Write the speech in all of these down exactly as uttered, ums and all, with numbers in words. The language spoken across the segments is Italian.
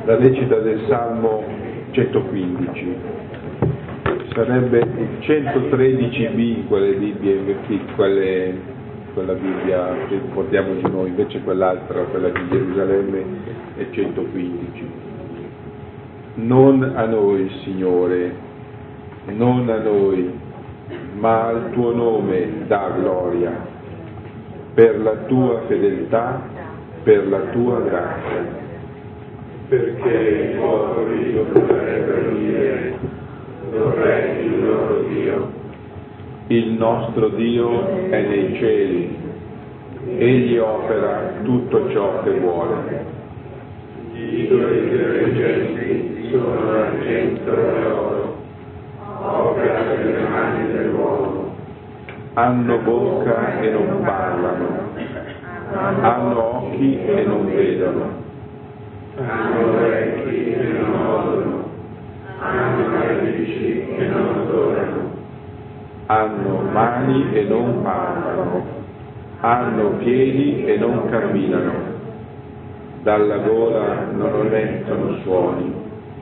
La recita del Salmo centoquindici. Sarebbe il centotredici b in quelle Bibbie, quelle, quella Bibbia che portiamo di noi, invece quell'altra, quella di Gerusalemme, è centoquindici. Non a noi, Signore, non a noi, ma al tuo nome dà gloria, per la tua fedeltà, per la tua grazia. Perché i popoli dovrebbero dire, dov'è il loro Dio? Il nostro Dio è nei cieli, egli opera tutto ciò che vuole. Gli idoli delle genti sono argento e oro, opera delle mani dell'uomo. Hanno bocca e non parlano, hanno occhi e non vedono. Hanno orecchi e non odono, hanno narici e non odorano. Hanno mani e non parlano, hanno piedi e non camminano, dalla gola non emettono suoni.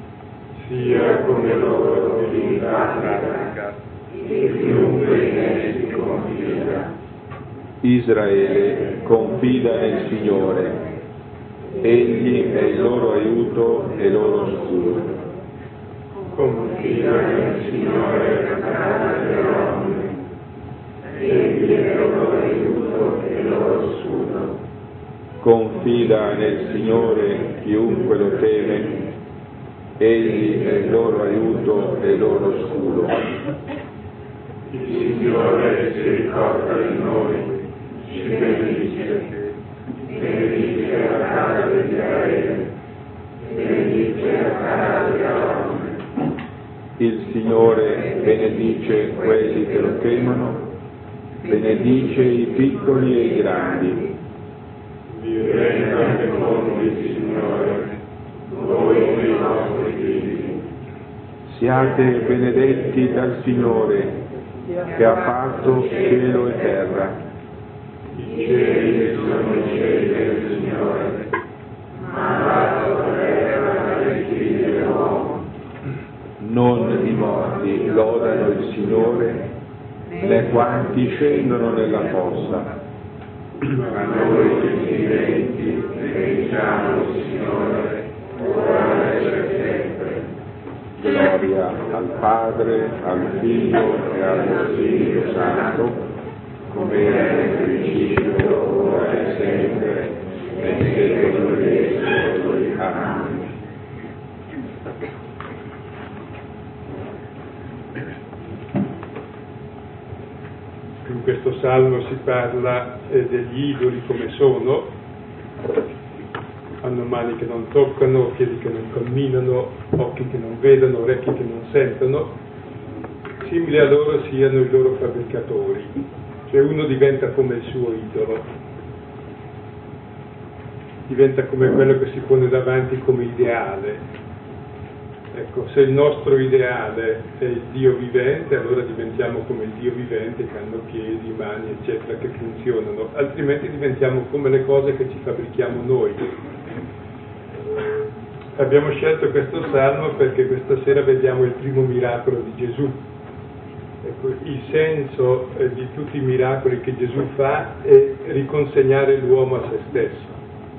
Sia come loro chi parla, e chiunque in essi confida. Israele confida nel Signore, egli è il loro aiuto e loro scudo. Confida nel Signore la casa delle donne, egli è il loro aiuto e loro scudo. Confida nel Signore chiunque lo teme, egli è il loro aiuto e loro scudo. Il Signore si ricorda di noi, ci benedice. Benedice la casa di Israele, benedice la casa delle donne. Il Signore benedice quelli che lo temono, benedice i piccoli e i grandi. Vi regna nel mondo il Signore, voi i vostri figli. Siate benedetti dal Signore, che ha fatto cielo e terra. I cieli sono i cieli del Signore, ma la terra dei figli dell'uomo. Non i morti lodano il Signore, né quanti scendono nella fossa. Ma noi tutti i viventi benediciamo il Signore, ora e per sempre. Gloria al Padre, al Figlio e allo Spirito Santo, come era nel principio, ora e sempre, nei secoli dei secoli. Amen. In questo salmo si parla eh, degli idoli come sono, hanno mani che non toccano, piedi che non camminano, occhi che non vedono, orecchi che non sentono, simili a loro siano i loro fabbricatori, cioè uno diventa come il suo idolo, diventa come quello che si pone davanti come ideale. Ecco, se il nostro ideale è il Dio vivente, allora diventiamo come il Dio vivente, che hanno piedi, mani, eccetera, che funzionano, altrimenti diventiamo come le cose che ci fabbrichiamo noi. Abbiamo scelto questo salmo perché questa sera vediamo il primo miracolo di Gesù. Ecco, il senso eh, di tutti i miracoli che Gesù fa è riconsegnare l'uomo a se stesso.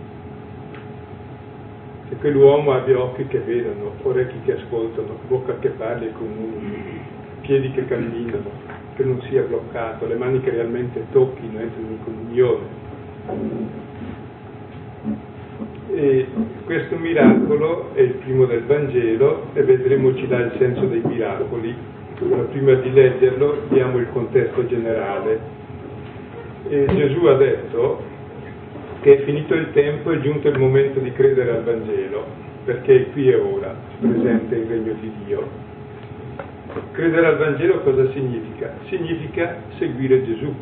Che quell'uomo abbia occhi che vedono, orecchi che ascoltano, bocca che parli e comuni, piedi che camminano, che non sia bloccato, le mani che realmente tocchino, entrino in comunione. E questo miracolo è il primo del Vangelo e vedremo ci dà il senso dei miracoli. Ma prima di leggerlo diamo il contesto generale. E Gesù ha detto che è finito il tempo, è giunto il momento di credere al Vangelo, perché qui e ora si presenta il regno di Dio. Credere al Vangelo cosa significa? Significa seguire Gesù,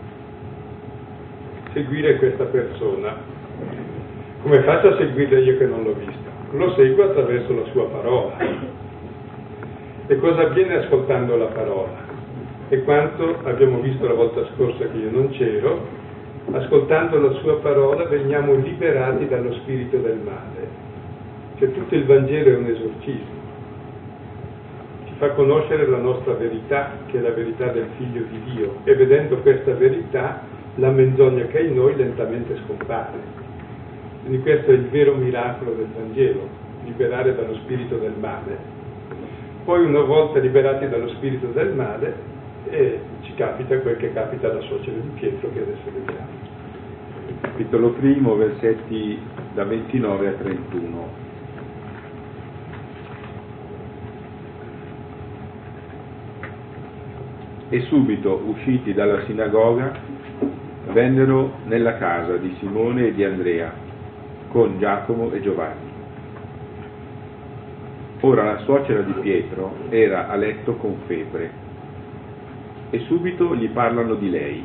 seguire questa persona. Come faccio a seguirla io che non l'ho vista? Lo seguo attraverso la sua parola. E cosa avviene ascoltando la parola? E quanto abbiamo visto la volta scorsa che io non c'ero, ascoltando la sua parola veniamo liberati dallo spirito del male. che tutto il Vangelo è un esorcismo. Ci fa conoscere la nostra verità, che è la verità del Figlio di Dio, e vedendo questa verità, la menzogna che è in noi lentamente scompare. Quindi questo è il vero miracolo del Vangelo, liberare dallo spirito del male. Poi una volta liberati dallo spirito del male, eh, ci capita quel che capita alla suocera di Pietro, che adesso vediamo. Capitolo primo, versetti da ventinove a trentuno. E subito, usciti dalla sinagoga, vennero nella casa di Simone e di Andrea, con Giacomo e Giovanni. Ora la suocera di Pietro era a letto con febbre, e subito gli parlano di lei.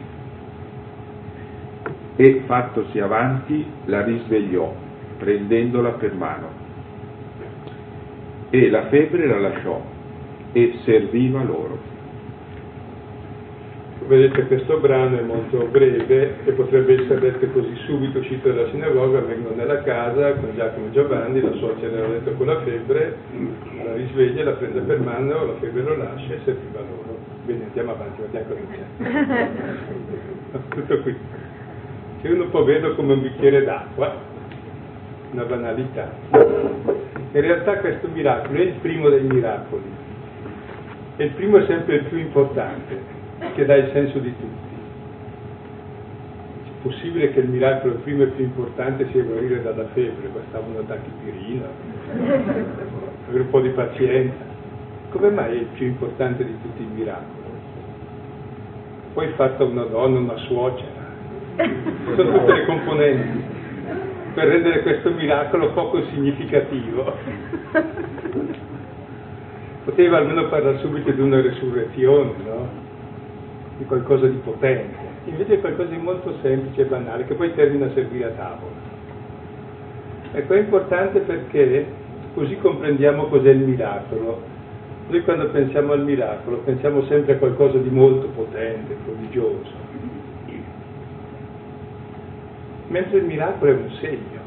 E fattosi avanti la risvegliò, prendendola per mano. E la febbre la lasciò, e serviva loro. Vedete, questo brano è molto breve e potrebbe essere detto così: subito uscito dalla sinagoga, vengono nella casa con Giacomo e Giovanni, la suocera era a letto con la febbre, la risveglia, la prende per mano, la febbre lo lascia e serviva loro. Bene, andiamo avanti, vediamo cosa c'è. Tutto qui. Che uno può vedere come un bicchiere d'acqua, una banalità. In realtà questo miracolo è il primo dei miracoli, e il primo è sempre il più importante, che dà il senso di tutti. È possibile che il miracolo primo e più importante sia guarire dalla febbre, bastava una tachipirina, avere un po' di pazienza. Come mai è il più importante di tutti i miracoli? Poi fatta una donna, una suocera, sono tutte le componenti per rendere questo miracolo poco significativo. Poteva almeno parlare subito di una resurrezione, no? Di qualcosa di potente, invece è qualcosa di molto semplice e banale, che poi termina a servire a tavola. Ecco, è importante perché così comprendiamo cos'è il miracolo. Noi quando pensiamo al miracolo pensiamo sempre a qualcosa di molto potente, prodigioso, mentre il miracolo è un segno,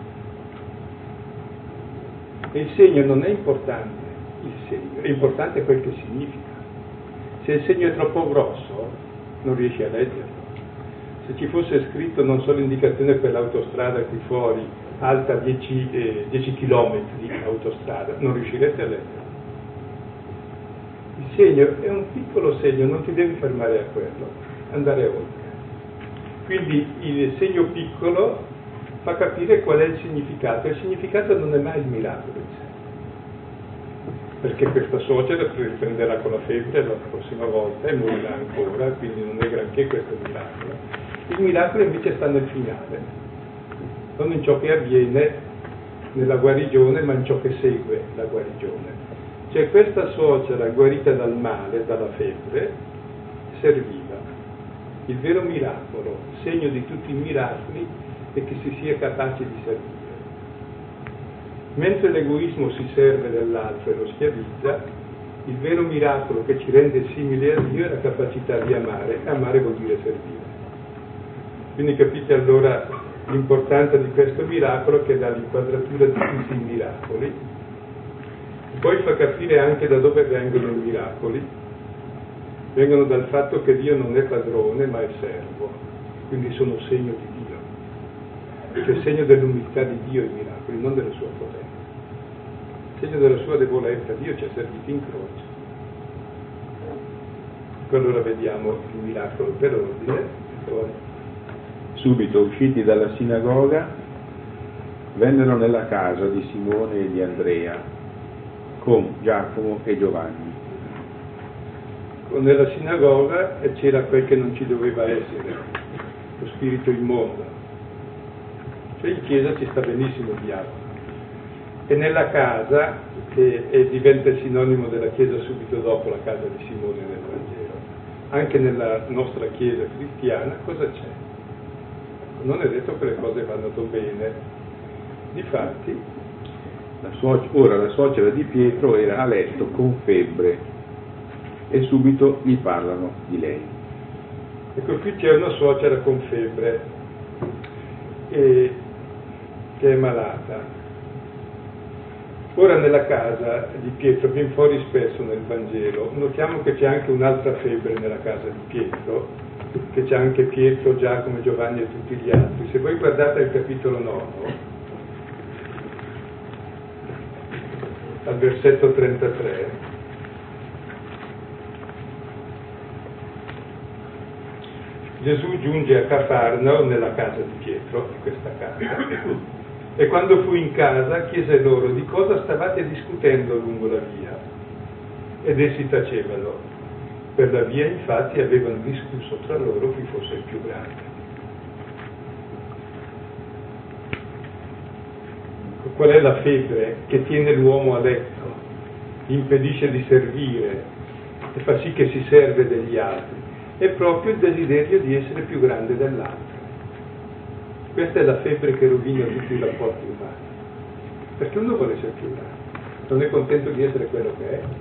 e il segno non è importante, il segno è importante quel che significa. Se il segno è troppo grosso non riesci a leggerlo. Se ci fosse scritto, non so, l'indicazione per l'autostrada qui fuori, alta dieci, eh, dieci chilometri di autostrada, non riuscirete a leggerlo. Il segno è un piccolo segno, non ti devi fermare a quello, andare oltre. Quindi il segno piccolo fa capire qual è il significato, e il significato non è mai il miracolo in sé. Perché questa suocera riprenderà con la febbre la prossima volta e morirà ancora, quindi non è granché questo miracolo. Il miracolo invece sta nel finale, non in ciò che avviene nella guarigione, ma in ciò che segue la guarigione. Cioè questa suocera guarita dal male, dalla febbre, serviva. Il vero miracolo, segno di tutti i miracoli, è che si sia capaci di servire. Mentre l'egoismo si serve dell'altro e lo schiavizza, il vero miracolo che ci rende simili a Dio è la capacità di amare, e amare vuol dire servire. Quindi capite allora l'importanza di questo miracolo, che dà l'inquadratura di tutti i miracoli. Poi fa capire anche da dove vengono i miracoli. Vengono dal fatto che Dio non è padrone ma è servo, quindi sono segno di Dio. Cioè segno dell'umiltà di Dio i miracoli, non della sua potenza. Segno della sua debolezza, Dio ci ha serviti in croce. Allora vediamo il miracolo per ordine. Poi. Subito usciti dalla sinagoga, vennero nella casa di Simone e di Andrea, con Giacomo e Giovanni. Nella sinagoga c'era quel che non ci doveva essere, lo spirito immondo. Cioè in chiesa ci sta benissimo il diavolo. E nella casa, che è, diventa sinonimo della chiesa subito dopo la casa di Simone nel Vangelo, anche nella nostra chiesa cristiana cosa c'è? Non è detto che le cose vanno bene. Difatti, la suoc- ora la suocera di Pietro era a letto con febbre, e subito gli parlano di lei. Ecco, qui c'è una suocera con febbre e che è malata. Ora nella casa di Pietro, ben fuori spesso nel Vangelo, notiamo che c'è anche un'altra febbre nella casa di Pietro, che c'è anche Pietro, Giacomo, Giovanni e tutti gli altri. Se voi guardate il capitolo nove, al versetto trentatré, Gesù giunge a Cafarnao nella casa di Pietro, in questa casa, e quando fu in casa chiese loro di cosa stavate discutendo lungo la via, ed essi tacevano. Per la via infatti avevano discusso tra loro chi fosse il più grande. Qual è la febbre che tiene l'uomo a letto, gli impedisce di servire e fa sì che si serve degli altri? È proprio il desiderio di essere più grande dell'altro. Questa è la febbre che rovina tutti i rapporti umani, perché uno vuole essere più grande, non è contento di essere quello che è,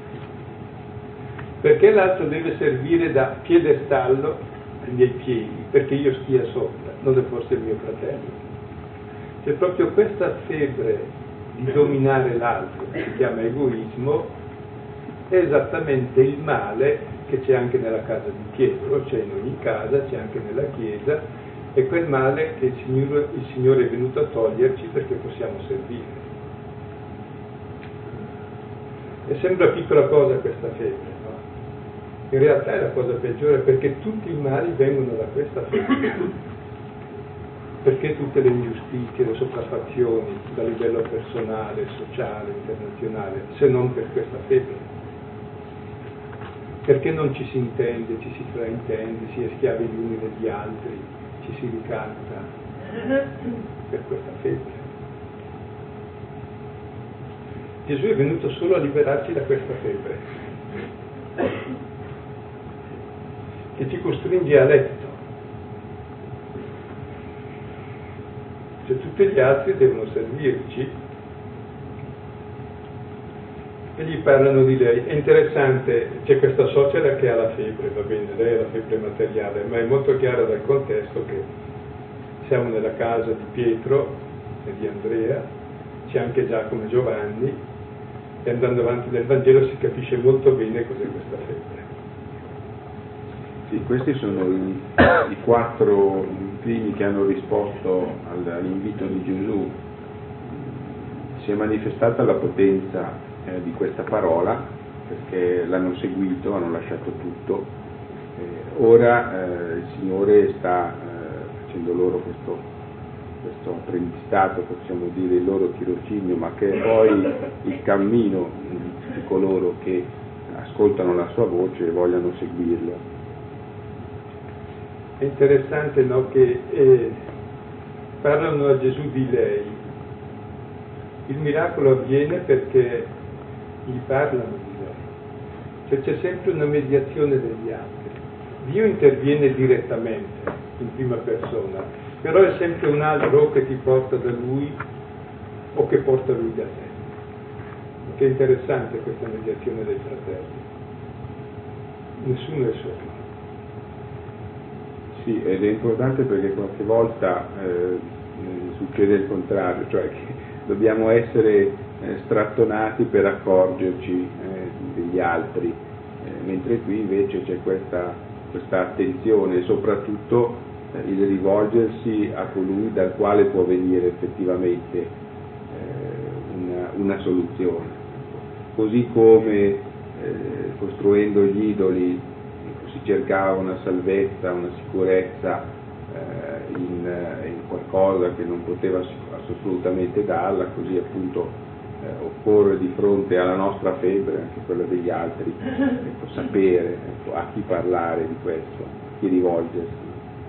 perché l'altro deve servire da piedestallo ai miei piedi, perché io stia sopra, non è forse il mio fratello. C'è proprio questa febbre di dominare l'altro, che si chiama egoismo, è esattamente il male che c'è anche nella casa di Pietro, c'è in ogni casa, c'è anche nella Chiesa, è quel male che il Signore, il Signore è venuto a toglierci perché possiamo servire. E sembra piccola cosa questa febbre, no? In realtà è la cosa peggiore, perché tutti i mali vengono da questa febbre. Perché tutte le ingiustizie, le sopraffazioni da livello personale, sociale, internazionale, se non per questa febbre? Perché non ci si intende, ci si fraintende, si è schiavi gli uni degli altri, ci si ricanta? Per questa febbre. Gesù è venuto solo a liberarci da questa febbre, che ci costringe a letto. Cioè tutti gli altri devono servirci e gli parlano di lei. È interessante, c'è questa suocera che ha la febbre, va bene, lei ha la febbre materiale, ma è molto chiaro dal contesto che siamo nella casa di Pietro e di Andrea, c'è anche Giacomo e Giovanni, e andando avanti nel Vangelo si capisce molto bene cos'è questa febbre. Sì, questi sono i, i quattro primi che hanno risposto all'invito di Gesù. Si è manifestata la potenza eh, di questa parola, perché l'hanno seguito, hanno lasciato tutto. Eh, ora eh, il Signore sta eh, facendo loro questo, questo apprendistato, possiamo dire il loro tirocinio, ma che è poi il cammino di coloro che ascoltano la sua voce e vogliono seguirlo. È interessante, no, che eh, parlano a Gesù di lei. Il miracolo avviene perché gli parlano di lei. Cioè c'è sempre una mediazione degli altri. Dio interviene direttamente, in prima persona, però è sempre un altro che ti porta da Lui o che porta Lui da te. Che è interessante questa mediazione dei fratelli. Nessuno è solo. Sì, ed è importante perché qualche volta eh, succede il contrario, cioè che dobbiamo essere eh, strattonati per accorgerci eh, degli altri, eh, mentre qui invece c'è questa, questa attenzione e soprattutto eh, il rivolgersi a colui dal quale può venire effettivamente eh, una, una soluzione. Così come eh, costruendo gli idoli si cercava una salvezza, una sicurezza eh, in, in qualcosa che non poteva assolutamente darla, così appunto eh, occorre di fronte alla nostra febbre, anche quella degli altri, ecco, sapere ecco, a chi parlare di questo, a chi rivolgersi.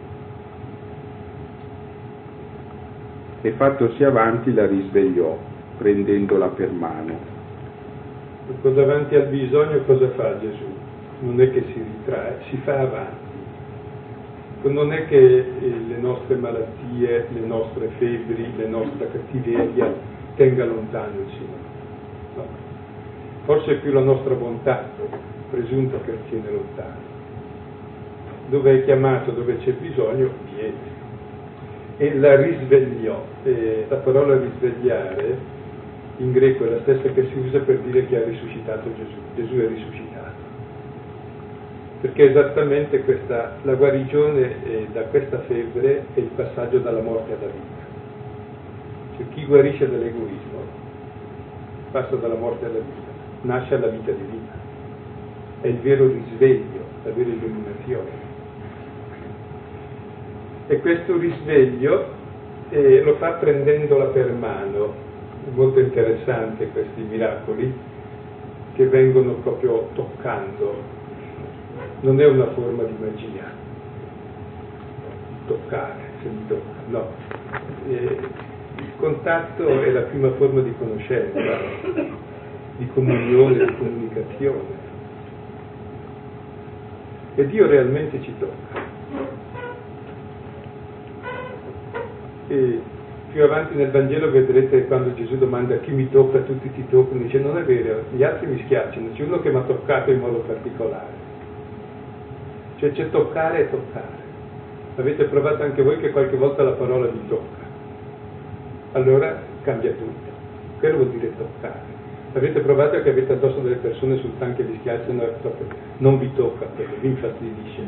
E fattosi avanti la risvegliò, prendendola per mano. Ecco, davanti al bisogno cosa fa Gesù? Non è che si ritrae, si fa avanti. Non è che le nostre malattie, le nostre febbri, la nostra cattiveria tenga lontano il Signore. No. Forse è più la nostra bontà presunta che tiene lontano. Dove è chiamato, dove c'è bisogno, viene. E la risvegliò. E la parola risvegliare in greco è la stessa che si usa per dire che ha risuscitato Gesù. Gesù è risuscitato. Perché esattamente questa, la guarigione eh, da questa febbre è il passaggio dalla morte alla vita. Cioè chi guarisce dall'egoismo passa dalla morte alla vita, nasce alla vita divina. È il vero risveglio, la vera illuminazione. E questo risveglio eh, lo fa prendendola per mano. È molto interessante questi miracoli che vengono proprio toccando. Non è una forma di magia, toccare, se mi tocca, no. Eh, il contatto è la prima forma di conoscenza, di comunione, di comunicazione. E Dio realmente ci tocca. E più avanti nel Vangelo vedrete quando Gesù domanda chi mi tocca, tutti ti toccano, dice non è vero, gli altri mi schiacciano, c'è uno che mi ha toccato in modo particolare. Cioè c'è toccare e toccare. Avete provato anche voi che qualche volta la parola vi tocca? Allora cambia tutto. Quello vuol dire toccare. Avete provato che avete addosso delle persone sul tanto che vi schiacciano e non vi tocca quello, vi infastidisce.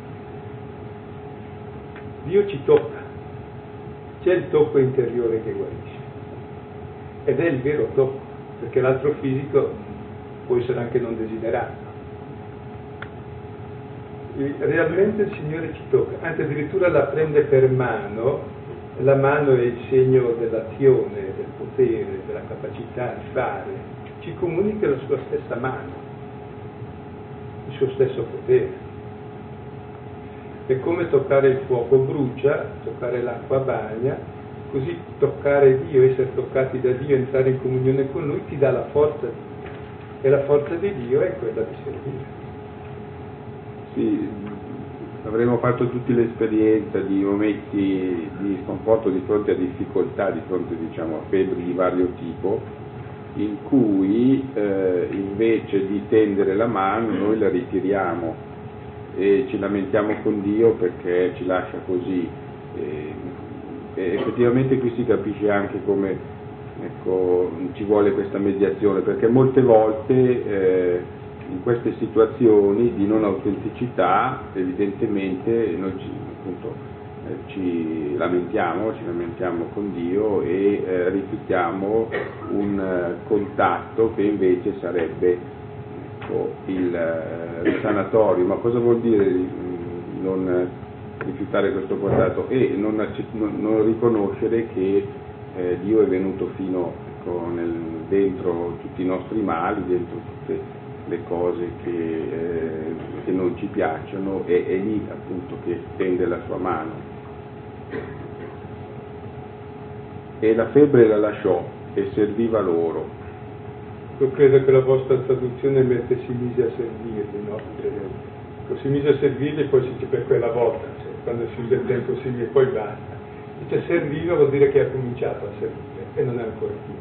Dio ci tocca. C'è il tocco interiore che guarisce. Ed è il vero tocco, perché l'altro fisico può essere anche non desiderato. Realmente il Signore ci tocca, anzi addirittura la prende per mano, la mano è il segno dell'azione, del potere, della capacità di fare, ci comunica la sua stessa mano, il suo stesso potere. È come toccare il fuoco brucia, toccare l'acqua bagna, così toccare Dio, essere toccati da Dio, entrare in comunione con Lui ti dà la forza di Dio, e la forza di Dio è quella di servire. Sì, avremo fatto tutti l'esperienza di momenti di sconforto di fronte a difficoltà, di fronte diciamo a febbri di vario tipo, in cui eh, invece di tendere la mano noi la ritiriamo e ci lamentiamo con Dio perché ci lascia così. E, e effettivamente qui si capisce anche come ecco, ci vuole questa mediazione, perché molte volte eh, in queste situazioni di non autenticità evidentemente noi ci, appunto, eh, ci lamentiamo, ci lamentiamo con Dio e eh, rifiutiamo un eh, contatto che invece sarebbe ecco, il, eh, il sanatorio. Ma cosa vuol dire mh, non eh, rifiutare questo contatto? E non, non, non riconoscere che eh, Dio è venuto fino ecco, nel, dentro tutti i nostri mali, dentro tutte le cose che, eh, che non ci piacciono, e è lì appunto che tende la sua mano. E la febbre la lasciò e serviva loro. Io credo che la vostra traduzione mette si mise a servirli, no? Cioè, si mise a servirli e poi si dice per quella volta, cioè, quando si usa il tempo simile e poi basta. Dice serviva vuol dire che ha cominciato a servire e non è ancora finito.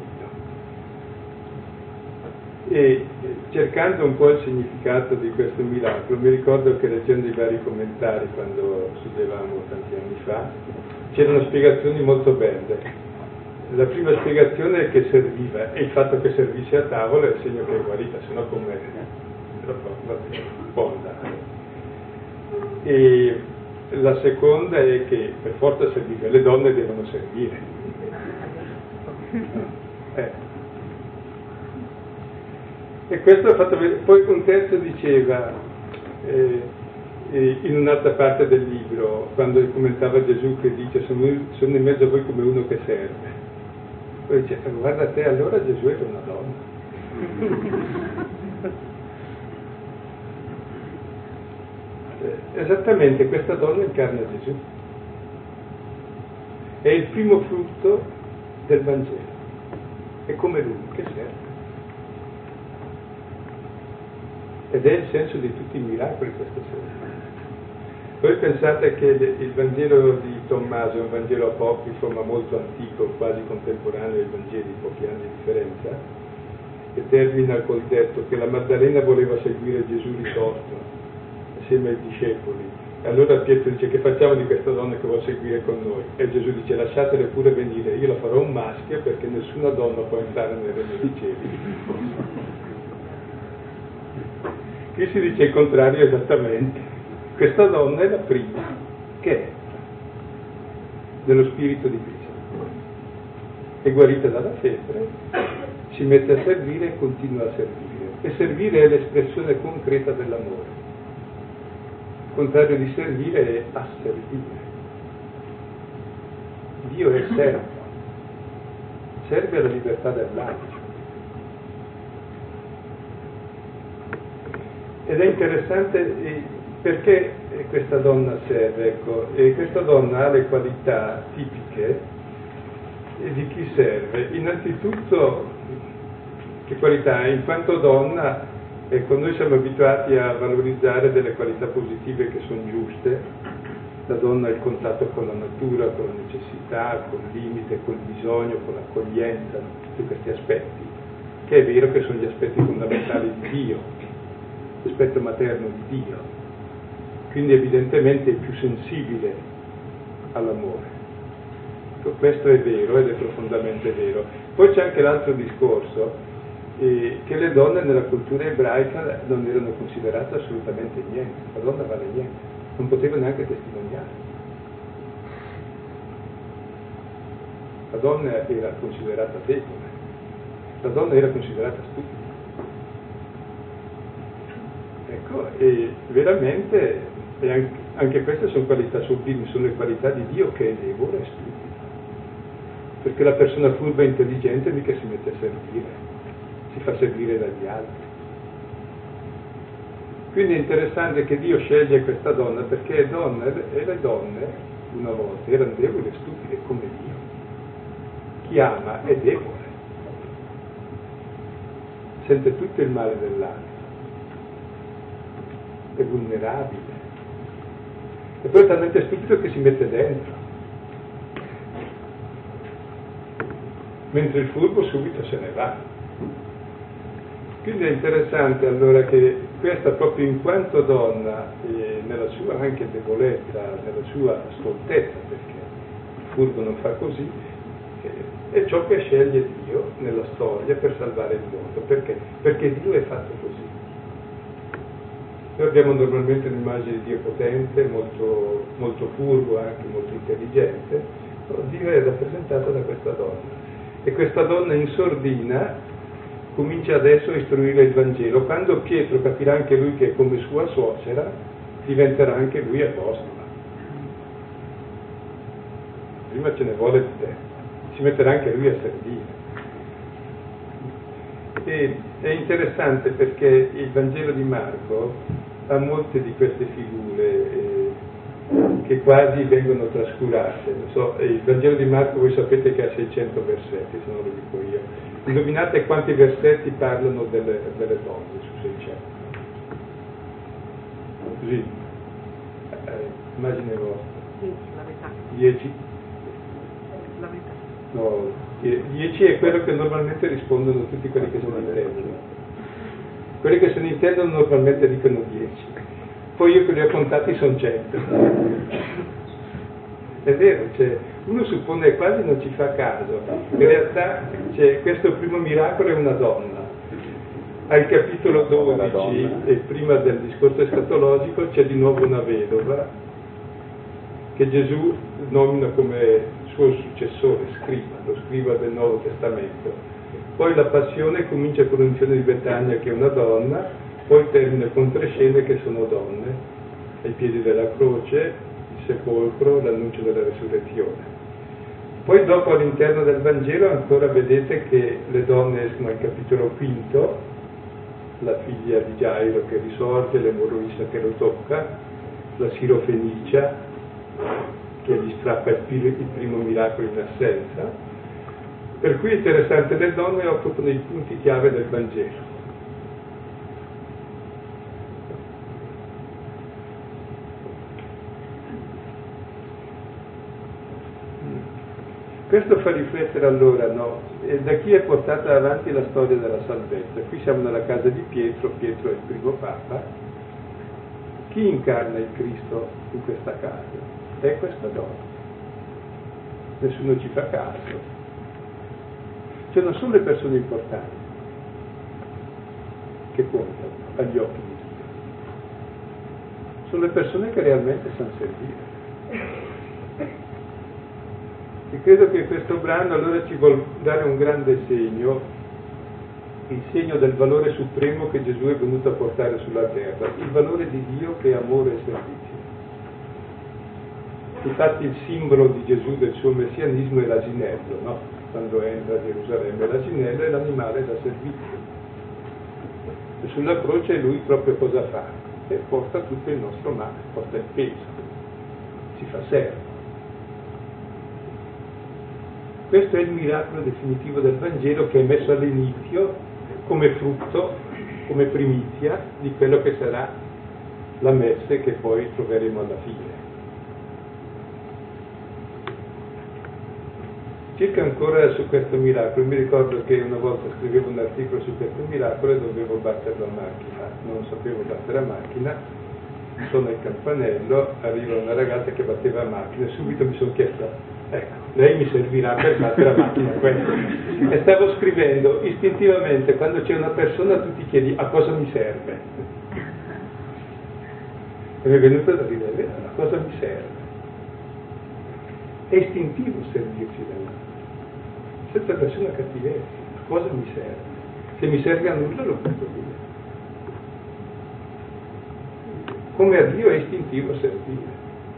E cercando un po' il significato di questo miracolo, mi ricordo che leggendo i vari commentari quando studiavamo tanti anni fa, c'erano spiegazioni molto belle. La prima spiegazione è che serviva, e il fatto che servisse a tavola è il segno che è guarita, se no come può andare. E la seconda è che per forza serviva, le donne devono servire. Eh. E questo ha fatto vedere. Poi un terzo diceva eh, eh, in un'altra parte del libro, quando commentava Gesù che dice sono, sono in mezzo a voi come uno che serve, poi dice guarda te, allora Gesù era una donna. eh, esattamente questa donna incarna Gesù, è il primo frutto del Vangelo, è come lui che serve. Ed è il senso di tutti i miracoli questa sera. Voi pensate che il Vangelo di Tommaso è un Vangelo apocrifo ma molto antico, quasi contemporaneo ai Vangeli, pochi anni di differenza, che termina col detto che la Maddalena voleva seguire Gesù risorto assieme ai discepoli E allora Pietro dice: che facciamo di questa donna che vuole seguire con noi? E Gesù dice: lasciatele pure venire, io la farò un maschio perché nessuna donna può entrare nel regno dei cieli. Qui si dice il contrario esattamente. Questa donna è la prima, che è dello spirito di Cristo. È guarita dalla febbre, si mette a servire e continua a servire. E servire è l'espressione concreta dell'amore. Il contrario di servire è asservire. Dio è servo, serve alla libertà dell'altro. Ed è interessante perché questa donna serve, ecco, e questa donna ha le qualità tipiche di chi serve. Innanzitutto, che qualità ha? In quanto donna, ecco, noi siamo abituati a valorizzare delle qualità positive che sono giuste. La donna ha il contatto con la natura, con la necessità, con il limite, con il bisogno, con l'accoglienza, tutti questi aspetti, che è vero che sono gli aspetti fondamentali di Dio, l'aspetto materno di Dio. Quindi evidentemente è più sensibile all'amore. Questo è vero ed è profondamente vero. Poi c'è anche l'altro discorso, eh, che le donne nella cultura ebraica non erano considerate assolutamente niente. La donna vale niente, non poteva neanche testimoniare. La donna era considerata debole, la donna era considerata stupida. Ecco, e veramente e anche, anche queste sono qualità sublimi, sono le qualità di Dio, che è debole e stupido. Perché la persona furba e intelligente mica si mette a servire, si fa servire dagli altri. Quindi è interessante che Dio sceglie questa donna, perché donne, e le donne una volta erano deboli e stupide come Dio. Chi ama è debole, sente tutto il male dell'altro, è vulnerabile. E poi è talmente stupido che si mette dentro. Mentre il furbo subito se ne va. Quindi è interessante allora che questa, proprio in quanto donna, eh, nella sua anche debolezza, nella sua stoltezza, perché il furbo non fa così, eh, è ciò che sceglie Dio nella storia per salvare il mondo. Perché? Perché Dio è fatto così. Noi abbiamo normalmente un'immagine di Dio potente, molto, molto furbo, anche molto intelligente, però Dio è rappresentato da questa donna. E questa donna in sordina comincia adesso a istruire il Vangelo. Quando Pietro capirà anche lui che è come sua suocera, diventerà anche lui apostolo. Prima ce ne vuole di te, si metterà anche lui a servire. E è interessante perché il Vangelo di Marco ha molte di queste figure eh, che quasi vengono trascurate. Non so, il Vangelo di Marco voi sapete che ha seicento versetti, se non lo dico io. Indovinate quanti versetti parlano delle, delle donne su seicento? Così, eh, immagine vostra. La metà. dieci? La metà. No, dieci è quello che normalmente rispondono tutti quelli che se ne intendono. Quelli che se ne intendono normalmente dicono dieci. Poi io che li ho contati sono cento. È vero, cioè, uno suppone quasi non ci fa caso. In realtà cioè, questo primo miracolo è una donna. Al capitolo dodici, e prima del discorso escatologico, c'è di nuovo una vedova che Gesù nomina come suo successore, scriba, lo scriba del Nuovo Testamento. Poi la passione comincia con l'unzione di Betania, che è una donna, poi termina con tre scene che sono donne, ai piedi della croce, il sepolcro, l'annuncio della resurrezione. Poi dopo all'interno del Vangelo ancora vedete che le donne escono al capitolo quinto, la figlia di Gairo che risorge, l'emorroissa che lo tocca, la sirofenicia che gli strappa il, il primo miracolo in assenza. Per cui è interessante, le donne occupano i punti chiave del Vangelo. Questo fa riflettere allora, no? E da chi è portata avanti la storia della salvezza? Qui siamo nella casa di Pietro, Pietro è il primo Papa, Chi incarna il Cristo in questa casa? È questa donna. Nessuno ci fa caso. Cioè non sono le persone importanti che contano agli occhi di Dio. Sono le persone che realmente sanno servire. E credo che questo brano allora ci vuole dare un grande segno, il segno del valore supremo che Gesù è venuto a portare sulla terra, il valore di Dio che è amore e servizio. Infatti il simbolo di Gesù, del suo messianismo, è l'asinello, no? Quando entra a Gerusalemme, l'asinello è l'animale da servizio. E sulla croce lui proprio cosa fa? E porta tutto il nostro male, porta il peso, si fa servo. Questo è il miracolo definitivo del Vangelo, che è messo all'inizio come frutto, come primizia di quello che sarà la messe che poi troveremo alla fine. Circa ancora su questo miracolo, mi ricordo che una volta scrivevo un articolo su questo miracolo e dovevo battere la macchina, non sapevo battere la macchina, sono il campanello, arriva una ragazza che batteva la macchina e subito mi sono chiesto, ecco, lei mi servirà per battere la macchina questa. E stavo scrivendo, istintivamente, quando c'è una persona tu ti chiedi a cosa mi serve. E mi è venuto da dire, a cosa mi serve? È istintivo servirsi dell'altro, senza nessuna cattiveria. A cosa mi serve? Se mi serve a nulla lo butto via. Come a Dio è istintivo servire.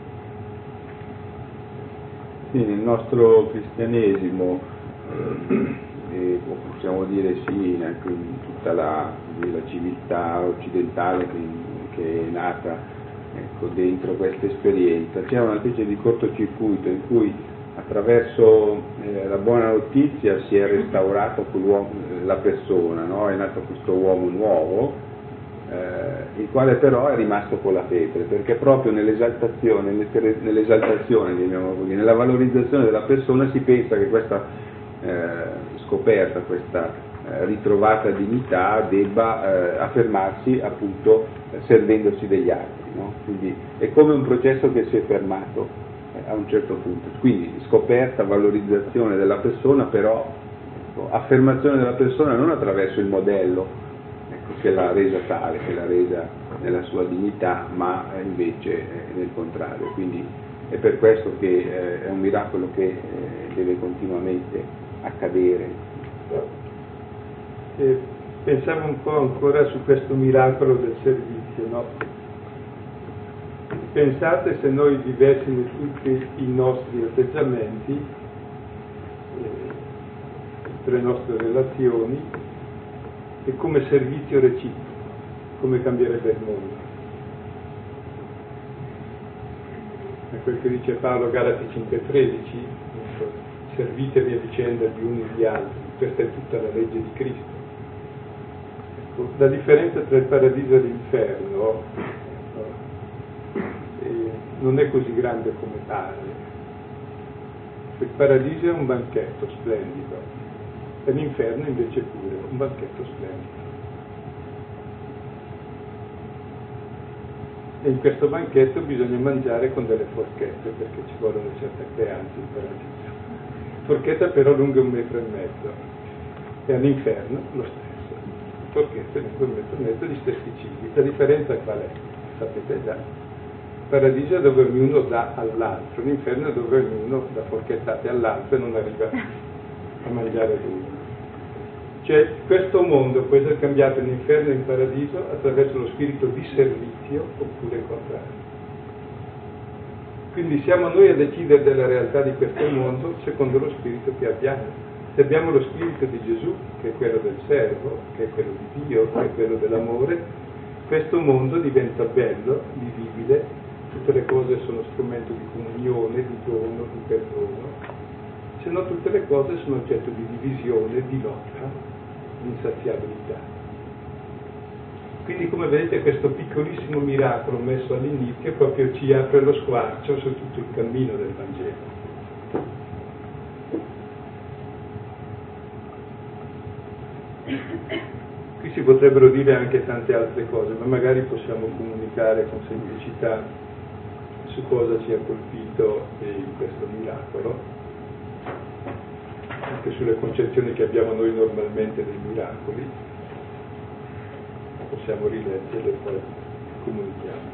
Sì, nel nostro cristianesimo, eh, possiamo dire sì, anche in tutta la, la civiltà occidentale che, che è nata, ecco, dentro questa esperienza, c'è una specie di cortocircuito in cui attraverso eh, la buona notizia si è restaurata la persona, no? È nato questo uomo nuovo, Eh, il quale però è rimasto con la febbre, perché proprio nell'esaltazione, nell'esaltazione così, nella valorizzazione della persona si pensa che questa eh, scoperta, questa eh, ritrovata dignità debba eh, affermarsi appunto eh, servendosi degli altri, no? Quindi è come un processo che si è fermato eh, a un certo punto, quindi scoperta, valorizzazione della persona, però ecco, affermazione della persona non attraverso il modello che l'ha resa tale, che l'ha resa nella sua dignità, ma invece eh, nel contrario. Quindi è per questo che eh, è un miracolo che eh, deve continuamente accadere. E pensavo un po' ancora su questo miracolo del servizio, no? Pensate se noi vivessimo tutti i nostri atteggiamenti, eh, tutte le nostre relazioni, e come servizio reciproco, come cambierebbe il mondo. È quel che dice Paolo Galati cinque tredici, servitevi a vicenda gli uni gli altri, questa è tutta la legge di Cristo. Ecco, la differenza tra il paradiso e l'inferno eh, non è così grande come pare. Il paradiso è un banchetto splendido, e l'inferno invece pure un banchetto splendido. E in questo banchetto bisogna mangiare con delle forchette, perché ci vogliono certe creanze in paradiso. Forchetta però lunga un metro e mezzo, e all'inferno lo stesso. Forchette lunga un metro e mezzo di stessi cibi. La differenza qual è? Sapete già. Il paradiso è dove ognuno dà all'altro, l'inferno è dove ognuno dà forchettate all'altro e non arriva a mangiare lui. Cioè questo mondo può essere cambiato in inferno e in paradiso attraverso lo spirito di servizio oppure il contrario. Quindi siamo noi a decidere della realtà di questo mondo secondo lo spirito che abbiamo. Se abbiamo lo spirito di Gesù, che è quello del servo, che è quello di Dio, che è quello dell'amore, questo mondo diventa bello, vivibile, tutte le cose sono strumento di comunione, di dono, di perdono, se no tutte le cose sono oggetto di divisione, di lotta, di insaziabilità. Quindi come vedete questo piccolissimo miracolo messo all'inizio proprio ci apre lo squarcio su tutto il cammino del Vangelo. Qui si potrebbero dire anche tante altre cose, ma magari possiamo comunicare con semplicità su cosa ci ha colpito in questo miracolo, anche sulle concezioni che abbiamo noi normalmente dei miracoli. Possiamo rileggerle e poi comunichiamo.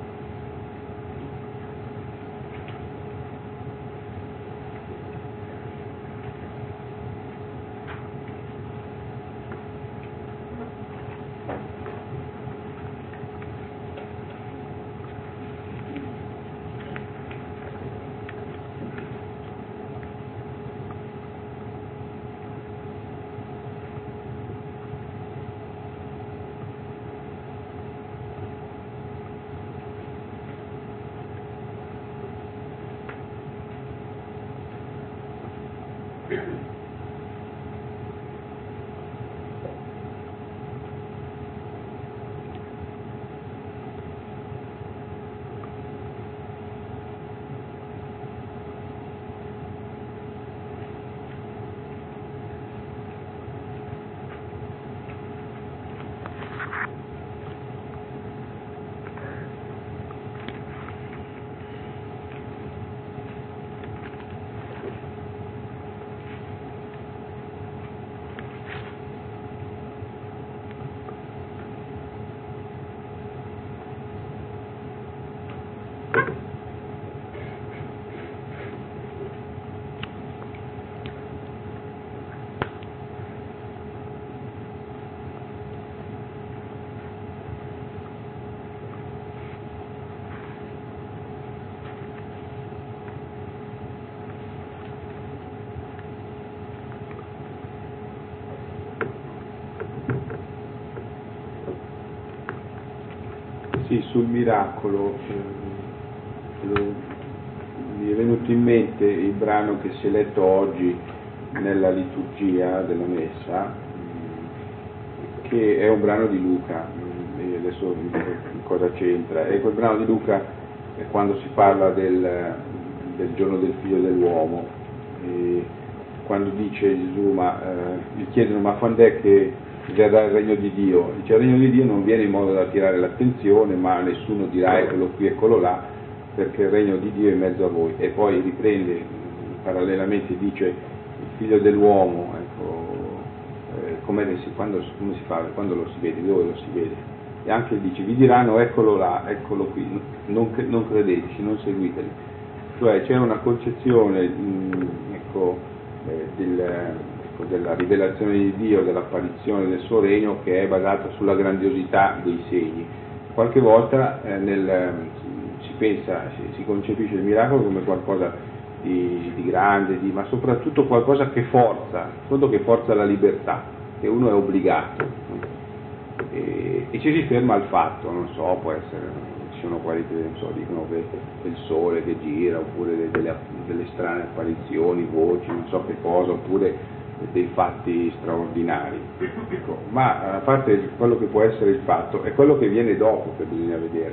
Sì, sul miracolo eh, lo, mi è venuto in mente il brano che si è letto oggi nella liturgia della Messa, mh, che è un brano di Luca, mh, e adesso vi dico cosa c'entra. E quel brano di Luca è quando si parla del, del giorno del figlio dell'uomo, e quando dice Gesù, ma eh, gli chiedono ma quando è che verrà il regno di Dio? Dice, il regno di Dio non viene in modo da attirare l'attenzione, ma nessuno dirà eccolo qui, eccolo là, perché il regno di Dio è in mezzo a voi. E poi riprende parallelamente, dice il figlio dell'uomo, ecco, eh, come, si, quando, come si fa, quando lo si vede, dove lo si vede? E anche dice, vi diranno eccolo là, eccolo qui, non, non credeteci, non seguiteli. Cioè c'è una concezione mh, ecco, eh, del... della rivelazione di Dio, dell'apparizione del suo regno, che è basata sulla grandiosità dei segni. Qualche volta eh, nel, si pensa, si, si concepisce il miracolo come qualcosa di, di grande, di, ma soprattutto qualcosa che forza, quello che forza la libertà, che uno è obbligato. E, e ci si ferma al fatto, non so, può essere, ci sono quelli che non so, dicono che è il sole che gira, oppure delle, delle strane apparizioni, voci, non so che cosa, oppure dei fatti straordinari, ecco. Ma a parte quello che può essere il fatto, è quello che viene dopo che bisogna vedere,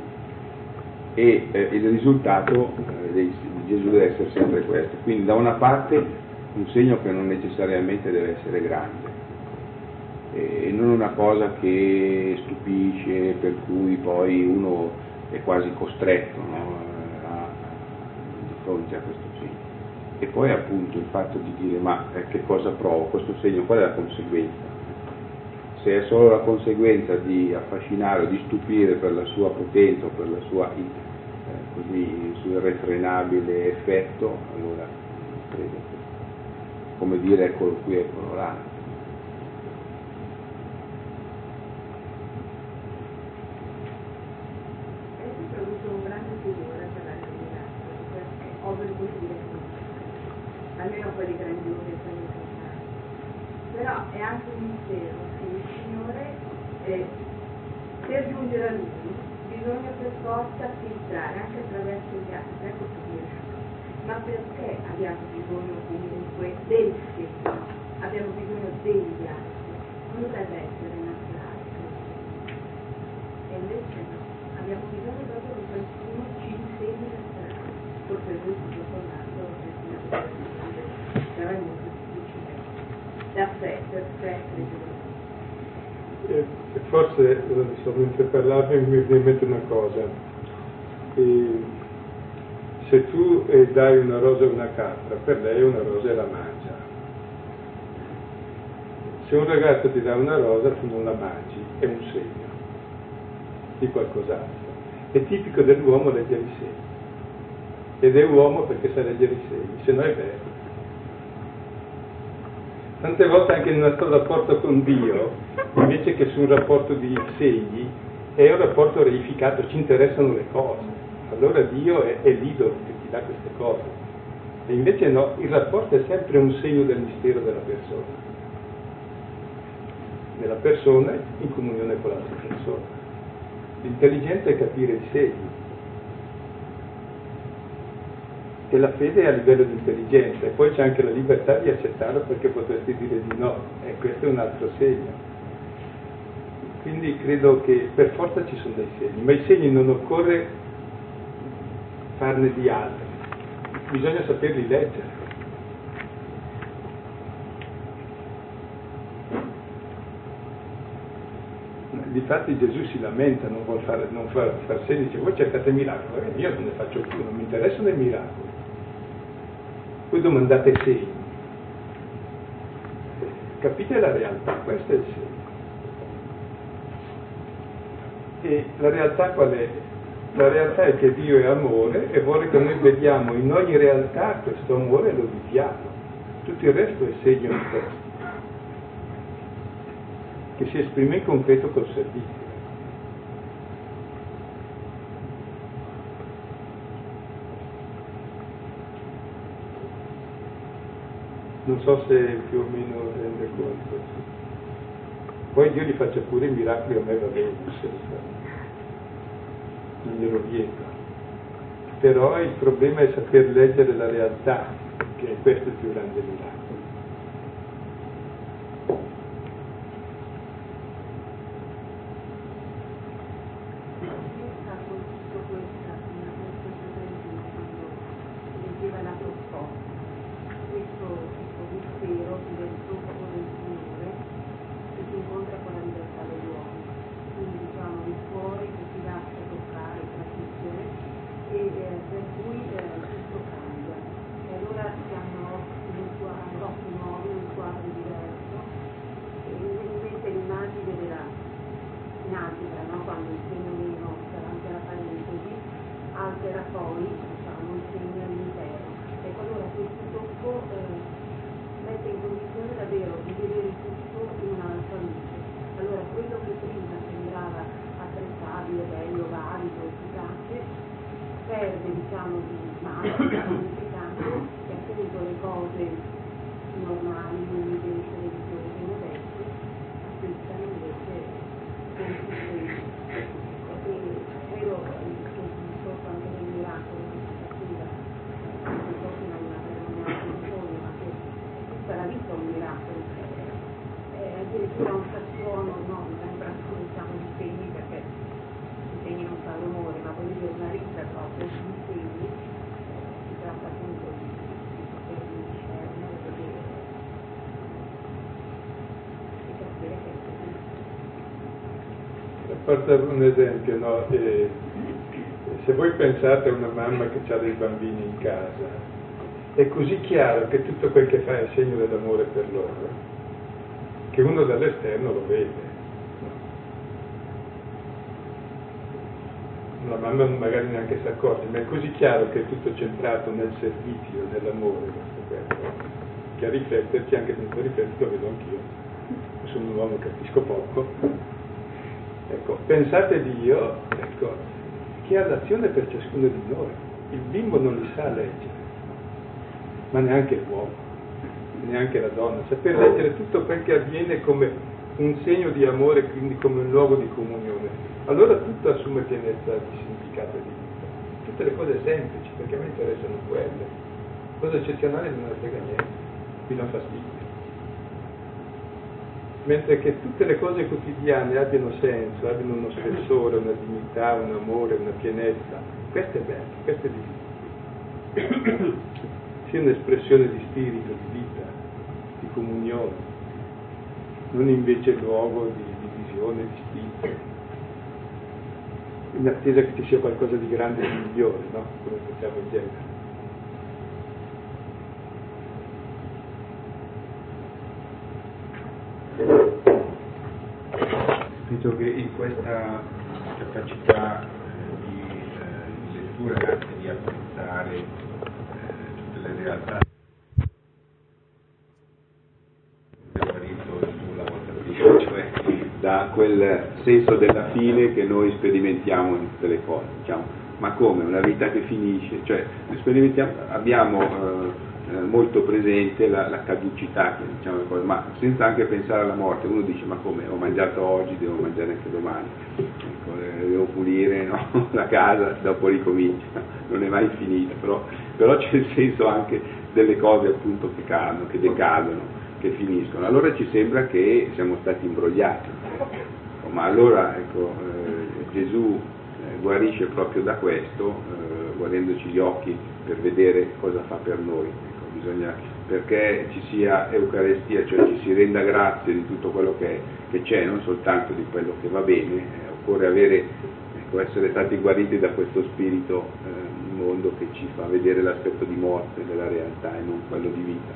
e eh, il risultato eh, di Gesù deve essere sempre questo. Quindi da una parte un segno che non necessariamente deve essere grande, e non una cosa che stupisce, per cui poi uno è quasi costretto, no, a, di fronte a questo segno. E poi appunto il fatto di dire ma eh, che cosa provo questo segno, qual è la conseguenza? Se è solo la conseguenza di affascinare o di stupire per la sua potenza o per la sua eh, così, il suo irrefrenabile effetto, allora credo che, come dire eccolo qui, eccolo là. Ho avuto un grande figura per la miracolo, perché ho voluto dire almeno quelli grandiosi e quelli importanti. Però è anche un mistero che il Signore, eh, per giungere a Lui, bisogna per forza filtrare anche attraverso gli altri, ecco che dire. Ma perché abbiamo bisogno comunque del segno? Abbiamo bisogno degli altri, non deve essere naturale. E invece no, abbiamo bisogno proprio che qualcuno ci insegni la strada. Forse lui tutto sommato però è molto difficile da sé, per sé, E forse, so, mentre parlavi mi viene in mente una cosa. E se tu eh, dai una rosa a una capra, per lei una rosa e la mangia. Se un ragazzo ti dà una rosa, tu non la mangi, è un segno di qualcos'altro. È tipico dell'uomo leggere i segni. Ed è uomo perché sa leggere i segni, se no è vero. Tante volte anche nel nostro rapporto con Dio, invece che su un rapporto di segni, è un rapporto reificato, ci interessano le cose. Allora Dio è, è l'idolo che ti dà queste cose. E invece no, il rapporto è sempre un segno del mistero della persona. Nella persona in comunione con l'altra persona. L'intelligente è capire i segni. E la fede è a livello di intelligenza, e poi c'è anche la libertà di accettarlo perché potresti dire di no, e questo è un altro segno. Quindi credo che per forza ci sono dei segni, ma i segni non occorre farne di altri, bisogna saperli leggere. Difatti Gesù si lamenta, non vuol fare, non far, far segni, dice voi cercate miracoli, io non ne faccio più, non mi interessano i miracoli. Voi domandate segni. Capite la realtà? Questo è il segno. E la realtà qual è? La realtà è che Dio è amore e vuole che noi vediamo in ogni realtà questo amore e lo viviamo. Tutto il resto è segno di questo, che si esprime in concreto col servizio. Non so se più o meno rende conto. Poi Dio gli faccia pure i miracoli, a me va bene, non glielo vieto. Però il problema è saper leggere la realtà, che è questo il più grande miracolo. Porto un esempio, no? Eh, se voi pensate a una mamma che ha dei bambini in casa, è così chiaro che tutto quel che fa è segno dell'amore per loro, che uno dall'esterno lo vede. La mamma magari neanche si accorge, ma è così chiaro che è tutto centrato nel servizio, nell'amore, che a rifletterci, anche senza rifletterci, lo vedo anch'io. Sono un uomo che capisco poco. Ecco, pensate Dio, ecco, che ha l'azione per ciascuno di noi. Il bimbo non li sa leggere, ma neanche l'uomo, neanche la donna. Saper leggere tutto quel che avviene come un segno di amore, quindi come un luogo di comunione. Allora tutto assume pienezza di significato e di vita. Tutte le cose semplici, perché a me interessano quelle. Cose eccezionali non ne frega niente, mi dà fastidio. Mentre che tutte le cose quotidiane abbiano senso, abbiano uno spessore, una dignità, un amore, una pienezza, questo è bello, questo è divino. Sia un'espressione di spirito, di vita, di comunione, non invece luogo di divisione. unione di spirito, in attesa che ci sia qualcosa di grande e di migliore, no? Come possiamo chiedere. Penso che in questa capacità di, eh, di lettura e anche di apprezzare eh, tutte le realtà sulla volta prima, cioè da quel senso della fine che noi sperimentiamo in tutte le cose, diciamo, ma come una vita che finisce, cioè sperimentiamo, abbiamo eh, molto presente la, la caducità, che diciamo le cose, ma senza anche pensare alla morte. Uno dice: ma come, ho mangiato oggi, devo mangiare anche domani, ecco, devo pulire, no? La casa, dopo ricomincia, non è mai finita, però, però c'è il senso anche delle cose appunto che cadono, che decadono, che finiscono. Allora ci sembra che siamo stati imbrogliati, ma allora ecco, eh, Gesù eh, guarisce proprio da questo, eh, guarendoci gli occhi per vedere cosa fa per noi. Bisogna, perché ci sia Eucaristia, cioè ci si renda grazie di tutto quello che, che c'è, non soltanto di quello che va bene, eh, occorre avere, ecco, essere stati guariti da questo spirito eh, mondo che ci fa vedere l'aspetto di morte della realtà e non quello di vita.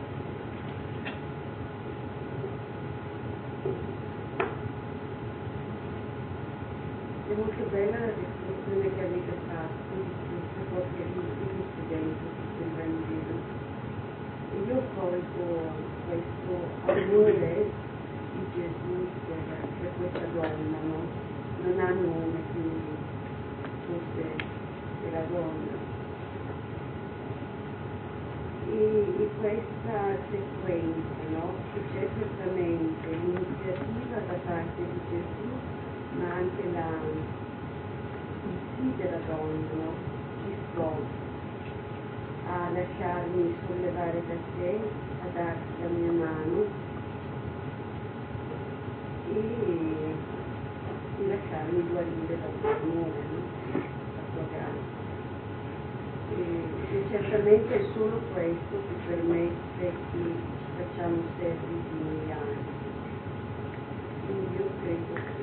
È molto bella la descrizione che avete fatto di queste cose di studenti del Vangelo. Io colgo questo amore di Gesù per, per questa donna, no? Non ha nome, quindi forse è la donna. E, e questa sequenza, no? Che c'è certamente l'iniziativa da parte di Gesù, ma anche la, il sì della donna, no? Ci sto a lasciarmi sollevare da te, a darti la mia mano e, e lasciarmi guarire dal tuo amore, no? La tua grazia. E, e certamente è solo questo che permette che facciamo servizi negli anni. Quindi io credo che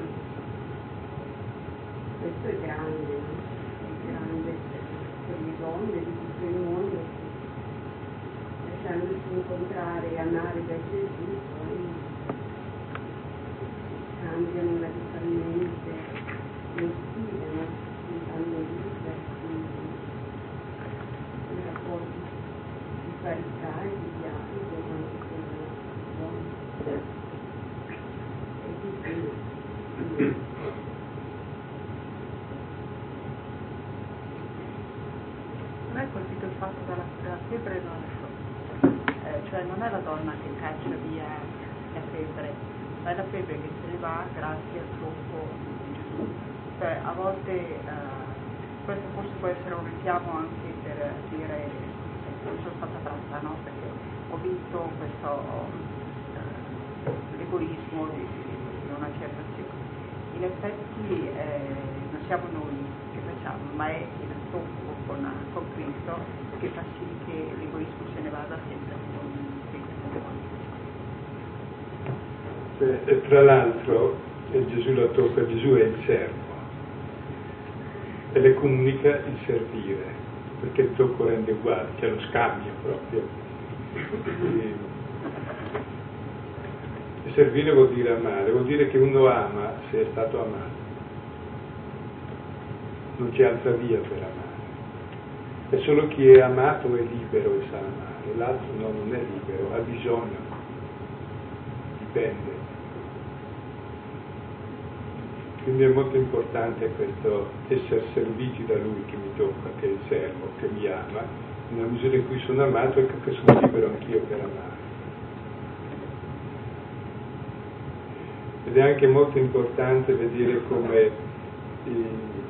questo è grande, no? È grande per, per le donne di tutto il mondo, lasciandosi incontrare e amare da Gesù, poi cambiano radicalmente lo stile, no? Diventando diversi i rapporti di parità e di dialogo anche con le donne. E di più. Non è colpito il fatto della, della febbre, non è eh, cioè non è la donna che caccia via la febbre, ma è la febbre che se ne va grazie al tocco di Gesù. Cioè a volte eh, questo forse può essere un richiamo anche per dire che sono stata tratta, no? Perché ho vinto questo eh, egoismo di, di una certa situazione. In effetti eh, non siamo noi che facciamo, ma è il tocco con, con Cristo che fa sì che l'egoismo se ne vada senza un cioè, e tra l'altro Gesù la tocca, Gesù è il servo e le comunica il servire, perché il tocco rende uguale, c'è lo scambio proprio. E, e servire vuol dire amare, vuol dire che uno ama se è stato amato, non c'è altra via per amare. E solo chi è amato è libero e sa amare, l'altro no, non è libero, ha bisogno, dipende. Quindi è molto importante questo essere serviti da Lui che mi tocca, che è il servo, che mi ama, nella misura in cui sono amato ecco che sono libero anch'io per amare. Ed è anche molto importante vedere come il,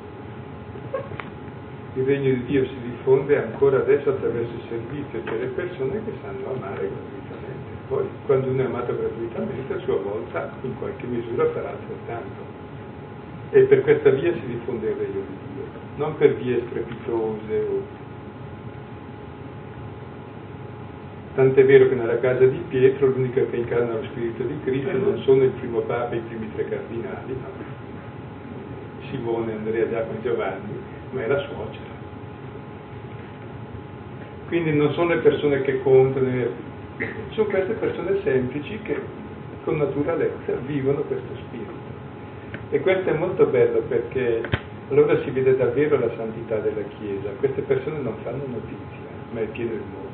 il regno di Dio si diffonde ancora adesso attraverso il servizio, cioè le persone che sanno amare gratuitamente. Poi quando uno è amato gratuitamente a sua volta in qualche misura farà altrettanto. E per questa via si diffonde il regno di Dio, non per vie strepitose o Tant'è vero che nella casa di Pietro l'unica che incarna lo Spirito di Cristo non sono il primo Papa e i primi tre cardinali, Simone, Andrea, Giacomo e Giovanni, ma è la suocera. Quindi non sono le persone che contano, sono queste persone semplici che con naturalezza vivono questo spirito. E questo è molto bello perché allora si vede davvero la santità della Chiesa. Queste persone non fanno notizia, ma è pieno il mondo.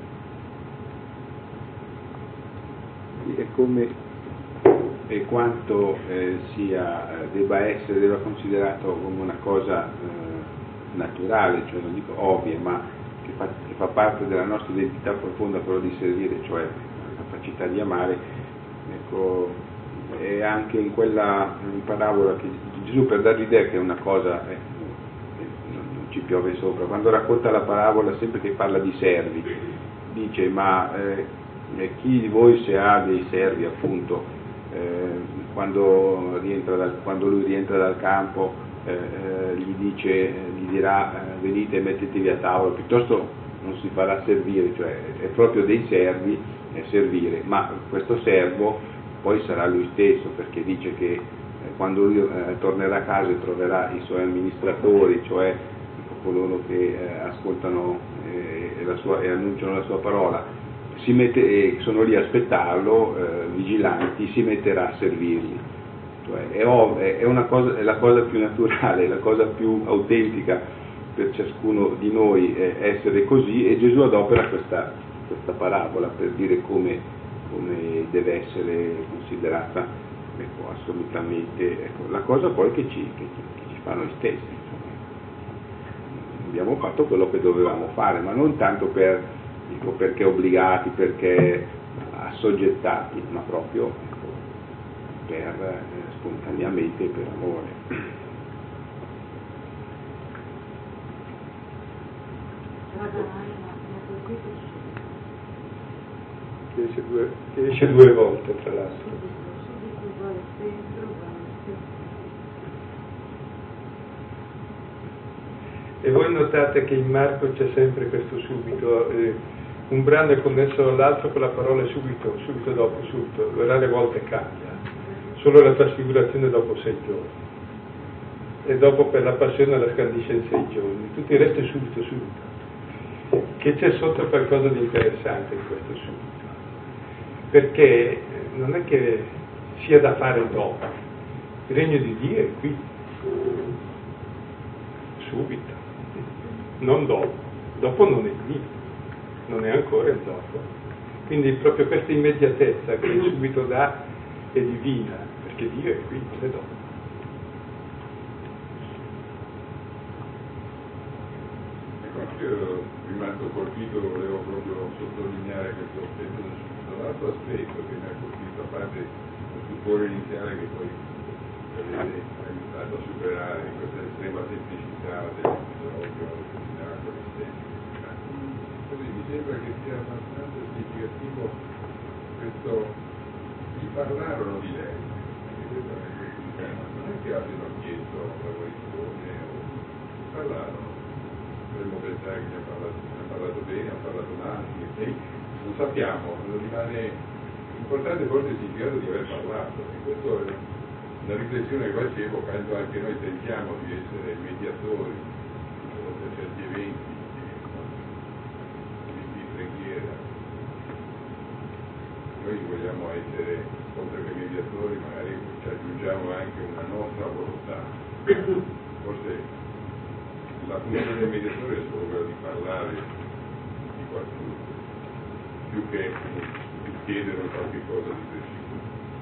È come e quanto eh, sia, debba essere, debba considerato come una cosa eh, naturale, cioè non dico ovvia, ma che fa, che fa parte della nostra identità profonda, quello di servire, cioè la capacità di amare. Ecco, e anche in quella in parabola che Gesù, per dare l'idea che è una cosa eh, non, non ci piove sopra, quando racconta la parabola, sempre che parla di servi, dice ma eh, chi di voi, se ha dei servi appunto, eh, quando, rientra dal, quando lui rientra dal campo eh, eh, gli dice, gli dirà eh, venite e mettetevi a tavola, piuttosto non si farà servire, cioè è proprio dei servi è servire, ma questo servo poi sarà lui stesso, perché dice che eh, quando lui eh, tornerà a casa e troverà i suoi amministratori, cioè coloro che eh, ascoltano eh, la sua, e annunciano la sua parola, si mette, eh, sono lì a aspettarlo, eh, vigilanti, si metterà a servirli. Cioè, è, ov- è, una cosa, è la cosa più naturale, la cosa più autentica per ciascuno di noi eh, essere così, e Gesù adopera questa, questa parabola per dire come, come deve essere considerata, ecco, assolutamente, ecco, la cosa poi che ci, che, che ci fa noi stessi. Insomma. Abbiamo fatto quello che dovevamo fare, ma non tanto per, dico, perché obbligati, perché assoggettati, ma proprio ecco, per eh, spontaneamente, per amore. Che esce due, che esce due volte, tra l'altro. E voi notate che in Marco c'è sempre questo subito, eh, un brano è connesso all'altro con la parola subito, subito dopo, subito, le volte cambia, solo la trasfigurazione dopo sei giorni, e dopo per la passione la scandisce in sei giorni, tutto il resto è subito, subito. Che c'è sotto qualcosa di interessante in questo subito, perché non è che sia da fare dopo, il regno di Dio è qui, subito, non dopo, dopo non è qui, non è ancora il dopo. Quindi proprio questa immediatezza che il subito dà è divina, perché Dio è qui, non è dopo. Io rimasto colpito, volevo proprio sottolineare questo aspetto del subito. L'altro aspetto che mi ha colpito, a parte lo stupore iniziale che poi avete aiutato a superare, questa estrema semplicità dell'episodio, del miracolo stesso. Così mi sembra che sia abbastanza significativo questo, gli parlarono di lei, perché questo è il tema, non è che abbiano chiesto la guarigione, parlarono. Potremmo pensare che ne ha parlato, ne ha parlato bene, ha parlato male, e non sappiamo, rimane importante forse il significato di aver parlato, e questo è una riflessione che facevo quando anche noi tentiamo di essere mediatori per certi eventi, eventi di preghiera. Noi vogliamo essere, oltre che mediatori, magari ci aggiungiamo anche una nostra volontà. Forse la funzione del mediatore è solo quella di parlare di qualcuno, più che di chiedere qualche cosa di preciso.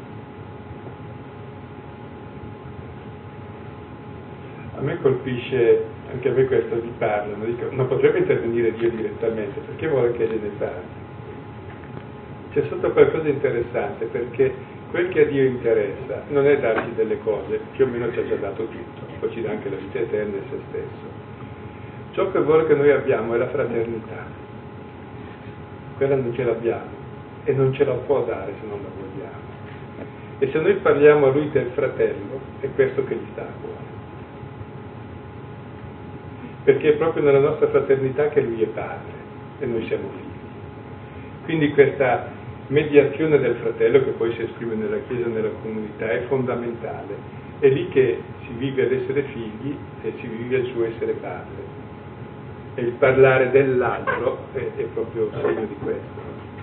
A me colpisce, anche a me questo di parlano, dico, non potrebbe intervenire Dio direttamente, perché vuole che gliene parli? C'è sotto qualcosa di interessante, perché quel che a Dio interessa non è darci delle cose, più o meno ci ha già dato tutto, poi ci dà anche la vita eterna e se stesso. Ciò che vuole che noi abbiamo è la fraternità, quella non ce l'abbiamo e non ce la può dare se non la vogliamo. E se noi parliamo a lui del fratello, è questo che gli sta a cuore. Perché è proprio nella nostra fraternità che lui è padre e noi siamo figli. Quindi questa mediazione del fratello, che poi si esprime nella Chiesa e nella comunità, è fondamentale. È lì che si vive ad essere figli e si vive il suo essere padre. E il parlare dell'altro è, è proprio segno di questo.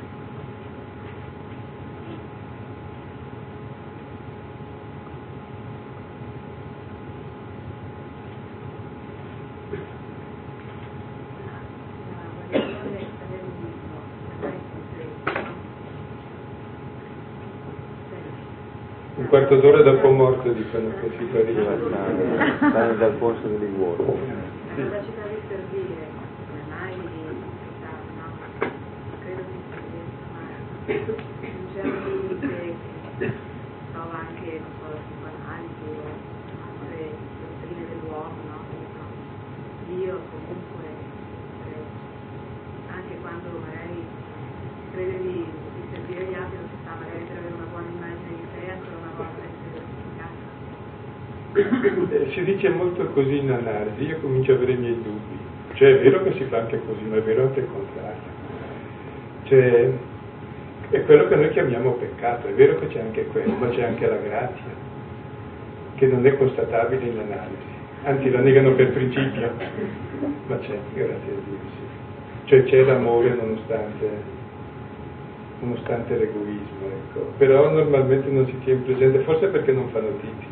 Un quarto d'ora dopo morto dicono che si guariva. Stare dal posto di Liguori. La capacità di servire, come mai di no? Credo che sia questo, ma in certi limiti che trova anche, non so, la psicoanalisi o altre dottrine dell'uomo, no? Che dicono Dio comunque, eh, anche quando magari crede di, di servire gli altri, non si sa, magari per avere una buona immagine di sé, ancora una volta essere giustificato. Si dice molto così in analisi, io comincio a avere i miei dubbi. Cioè è vero che si fa anche così, ma è vero anche il contrario. Cioè è quello che noi chiamiamo peccato, è vero che c'è anche quello, ma c'è anche la grazia, che non è constatabile in analisi. Anzi la negano per principio, ma c'è, grazie a Dio, sì. Cioè c'è l'amore nonostante, nonostante l'egoismo, ecco. Però normalmente non si tiene presente, forse perché non fa notizia.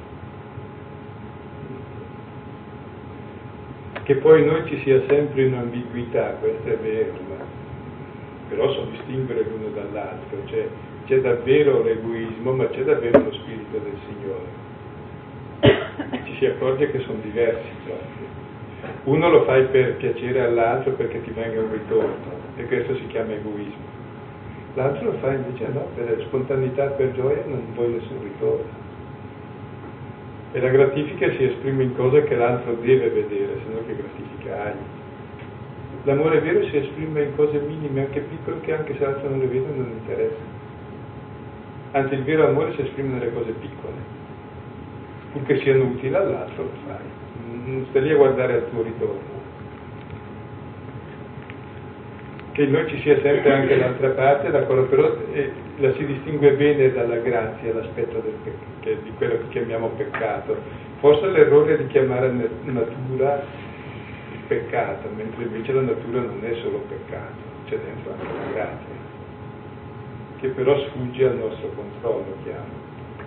Che poi in noi ci sia sempre un'ambiguità, questo è vero, ma però so distinguere l'uno dall'altro, cioè c'è davvero l'egoismo, ma c'è davvero lo spirito del Signore. Ci si accorge che sono diversi proprio. Uno lo fai per piacere all'altro perché ti venga un ritorno, e questo si chiama egoismo. L'altro lo fa invece no, per spontaneità, per gioia, non vuoi nessun ritorno. E la gratifica si esprime in cose che l'altro deve vedere, se no che gratifica hai. L'amore vero si esprime in cose minime, anche piccole, che anche se l'altro non le vede non interessa. Anzi, il vero amore si esprime nelle cose piccole. Purché siano utili all'altro, lo fai. Non stai lì a guardare al tuo ritorno. Che in noi ci sia sempre anche l'altra parte, d'accordo, però eh, la si distingue bene dalla grazia, l'aspetto del pe- che, di quello che chiamiamo peccato. Forse l'errore è di chiamare natura il peccato, mentre invece la natura non è solo peccato, c'è dentro anche la grazia, che però sfugge al nostro controllo, chiaro.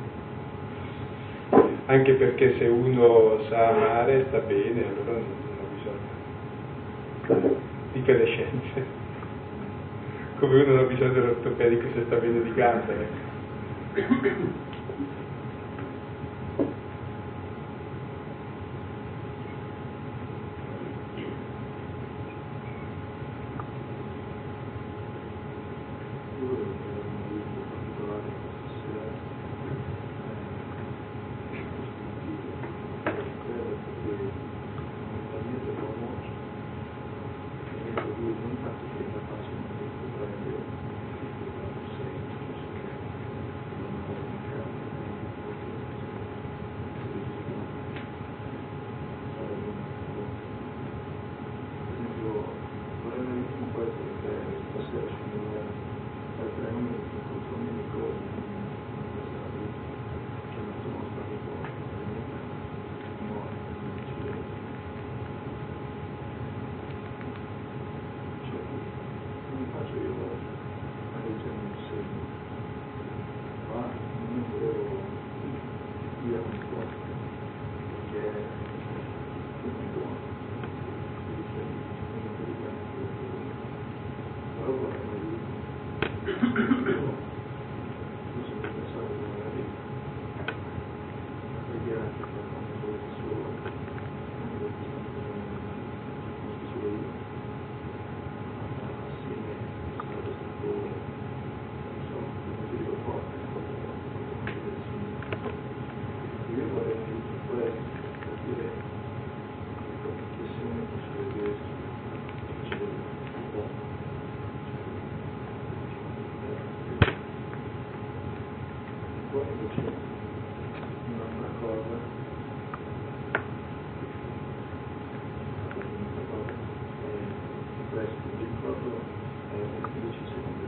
Anche perché se uno sa amare sta bene, allora non, non ha bisogno di quelle scienze. Come uno non ha bisogno dell'ortopedico se sta bene di gambe. Questo ricordo è un felice secondo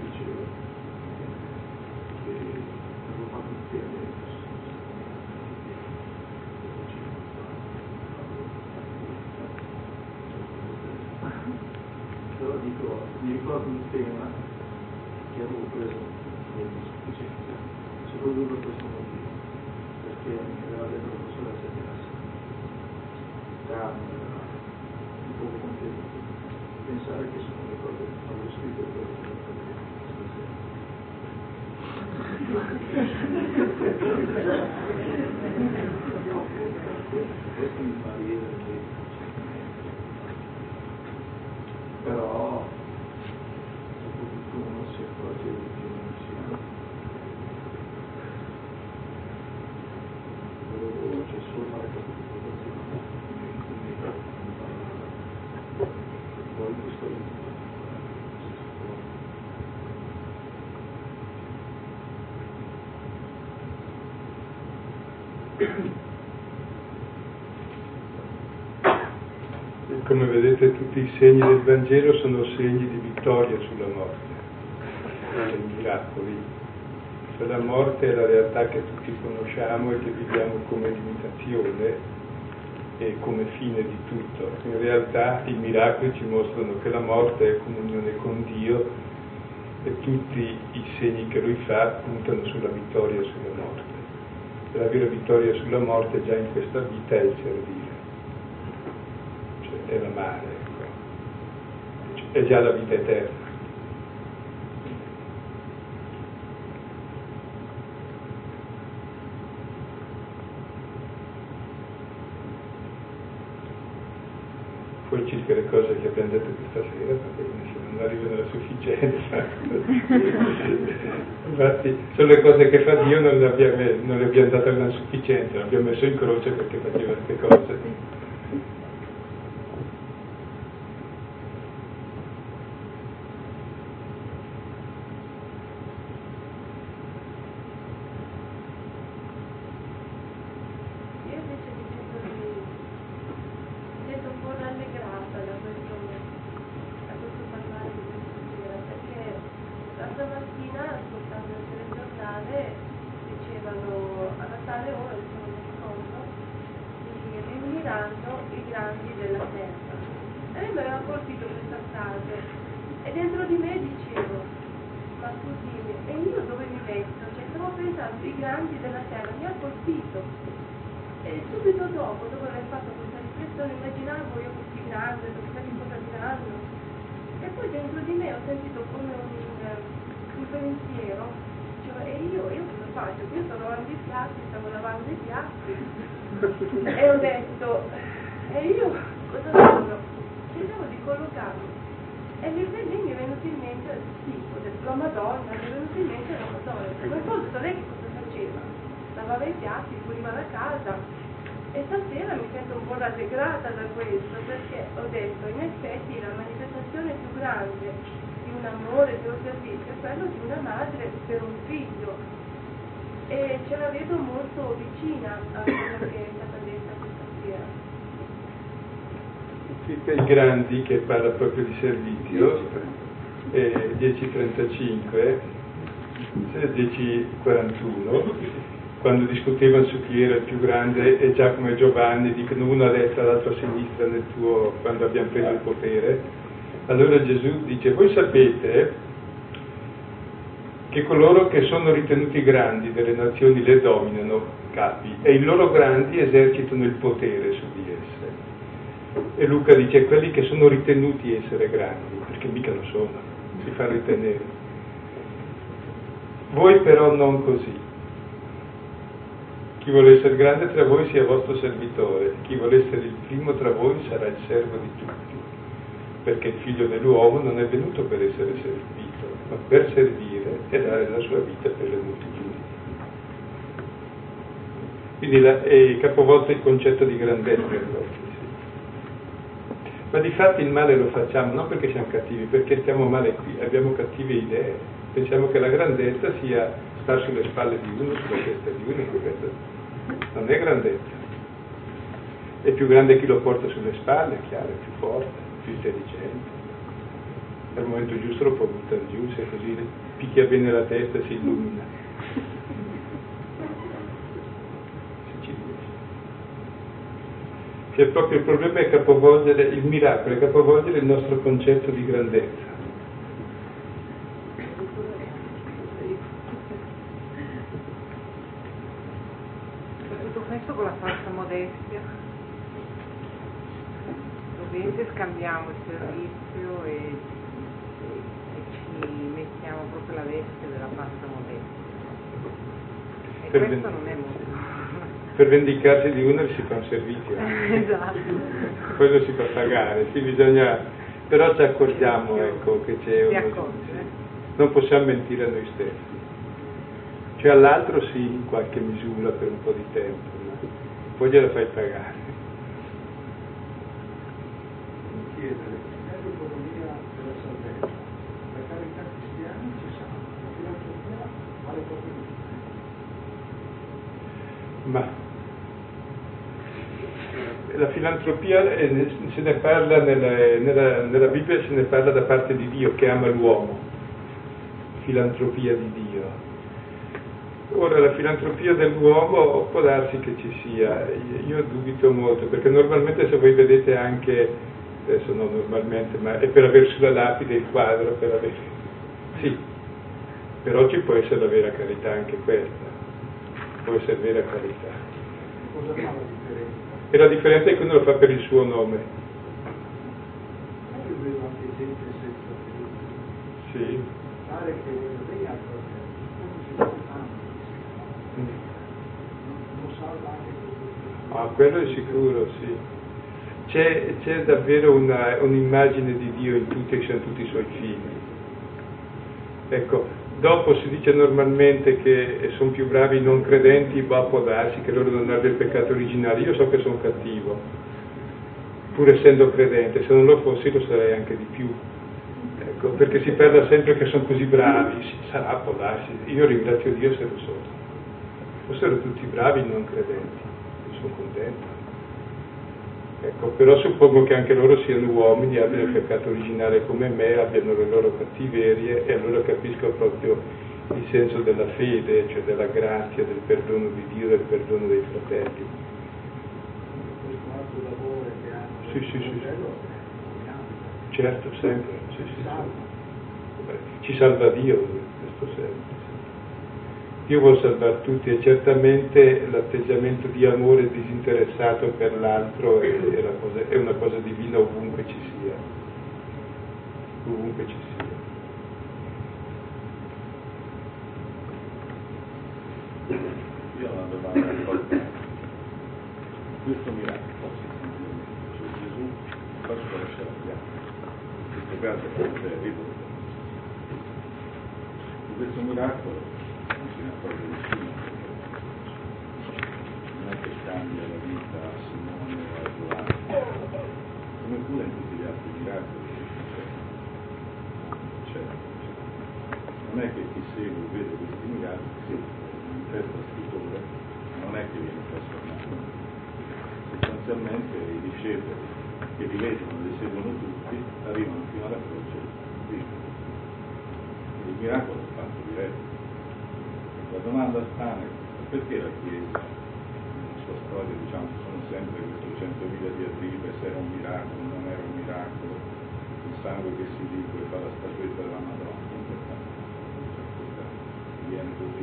mi ricordo un tema che avevo preso nell'insufficienza, soprattutto per questo motivo, perché mi aveva detto la professoressa che era calmo, era un poco contento. Pensare che sono le cose che avevo scritto per questo mi fa ridere che però soprattutto uno si accorge di più non sia volevo c'è solo fare capitolazione poi questo Come vedete tutti i segni del Vangelo sono segni di vittoria sulla morte, dei miracoli. Cioè la morte è la realtà che tutti conosciamo e che viviamo come limitazione e come fine di tutto. In realtà i miracoli ci mostrano che la morte è comunione con Dio e tutti i segni che Lui fa puntano sulla vittoria sulla morte. E la vera vittoria sulla morte già in questa vita è il servire. È l'amare, ecco. È già la vita eterna. Poi circa le cose che abbiamo detto questa sera, va bene, se non arrivano alla sufficienza. Infatti sono le cose che fa Dio, non le abbiamo, non le abbiamo date una sufficienza, l'abbiamo messo in croce perché faceva queste cose. E ho detto, e io cosa sono? Cercavo di collocarmi. E lì mi è venuto in mente, sì, ho detto la Madonna, mi è venuto in mente la Madonna. Ma poi ho detto, lei che cosa faceva? Lavava i piatti, puliva la casa. E stasera mi sento un po' rallegrata da questo, perché ho detto, in effetti la manifestazione più grande di un amore, di un servizio, è quello di una madre per un figlio. E ce la vedo molto vicina a quello che è stata detta questa sera. I grandi, che parla proprio di servizio, eh, dieci e trentacinque, dieci e quarantuno, quando discutevano su chi era il più grande, e Giacomo e Giovanni dicono uno a destra e l'altro a sinistra nel tuo, quando abbiamo preso il potere. Allora Gesù dice, voi sapete che coloro che sono ritenuti grandi delle nazioni le dominano, capi, e i loro grandi esercitano il potere su di esse. E Luca dice, quelli che sono ritenuti essere grandi, perché mica lo sono, si fa ritenere. Voi però non così. Chi vuole essere grande tra voi sia vostro servitore, chi vuole essere il primo tra voi sarà il servo di tutti, perché il figlio dell'uomo non è venuto per essere servito, ma per servire e dare la sua vita per le moltitudini. Quindi la, è capovolto il concetto di grandezza. Ma di fatti il male lo facciamo non perché siamo cattivi, perché stiamo male qui, abbiamo cattive idee. Pensiamo che la grandezza sia stare sulle spalle di uno, sulla testa di uno, questo non è grandezza. È più grande chi lo porta sulle spalle, è chiaro, è più forte, più intelligente. Al momento giusto lo può buttare giù, se così picchia bene la testa e si illumina. Se ci riesce. Cioè proprio il problema è capovolgere, il miracolo è capovolgere il nostro concetto di grandezza. smesso con la falsa modestia, ovviamente scambiamo il servizio e, e, e ci mettiamo proprio la veste della falsa modestia. E Per questo ven- non è molto. Per vendicarsi di uno si fa un servizio. Esatto. Quello si fa pagare, sì, bisogna, però ci accorgiamo, ecco, che c'è Si uno, accorge. non possiamo mentire a noi stessi. Cioè all'altro sì, in qualche misura per un po' di tempo, ma poi gliela fai pagare. Chiedere, l'economia della salvezza, la carità cristiana ci sa, la filantropia vale proprio di Ma la filantropia eh, se ne parla nella, nella, nella Bibbia, se ne parla da parte di Dio che ama l'uomo, filantropia di Dio. Ora la filantropia dell'uomo può darsi che ci sia, io dubito molto, perché normalmente se voi vedete anche, adesso non normalmente, ma è per avere sulla lapide il quadro, per avere, sì, però ci può essere la vera carità anche questa, può essere vera carità. cosa fa la differenza? E la differenza è che uno lo fa per il suo nome. Io vedo anche gente senza fede, Sì. pare che lei ha come si fa tanto, non salva anche questo. Ah, quello è sicuro, sì. C'è, c'è davvero una, un'immagine di Dio in tutti e sono tutti i suoi figli. Ecco, dopo si dice normalmente che sono più bravi i non credenti, ma può darsi che loro non abbiano il peccato originale. Io so che sono cattivo, pur essendo credente, se non lo fossi lo sarei anche di più. Ecco, perché si parla sempre che sono così bravi, sì, sarà, può darsi. Io ringrazio Dio se lo sono. Fossero tutti bravi i non credenti, io sono contento. Ecco, però suppongo che anche loro siano uomini, abbiano il peccato originale come me, abbiano le loro cattiverie e allora capisco proprio il senso della fede, cioè della grazia, del perdono di Dio, del perdono dei fratelli. Questo altro lavoro che hanno, Sì, sì, sì, sì. quello, Certo, sempre, sì, sì, sì. Beh, ci salva Dio, questo sempre. Dio vuole salvare tutti e certamente l'atteggiamento di amore disinteressato per l'altro è, è, la cosa, è una cosa divina ovunque ci sia, ovunque ci sia. Io ho una domanda importante. Questo miracolo, cioè Gesù posso lasciare gli altri, questo caso è ridotto. Di questo miracolo non se ne accorge nessuno, non è che cambia la vita a Simone o a Giovanni, come pure in tutti gli altri miracoli c'è, non è che chi segue vede questi miracoli, sì, manifesta scrittura, non è che viene trasformato, sostanzialmente i discepoli che li leggono, li seguono tutti, arrivano fino alla croce e vivono. Il miracolo è fatto diretto. La domanda sta è perché la Chiesa, nella sua storia, diciamo, ci sono sempre queste centomila diatribe, se era un miracolo, non era un miracolo, il sangue che si liquida fa la statuetta della Madonna, viene così.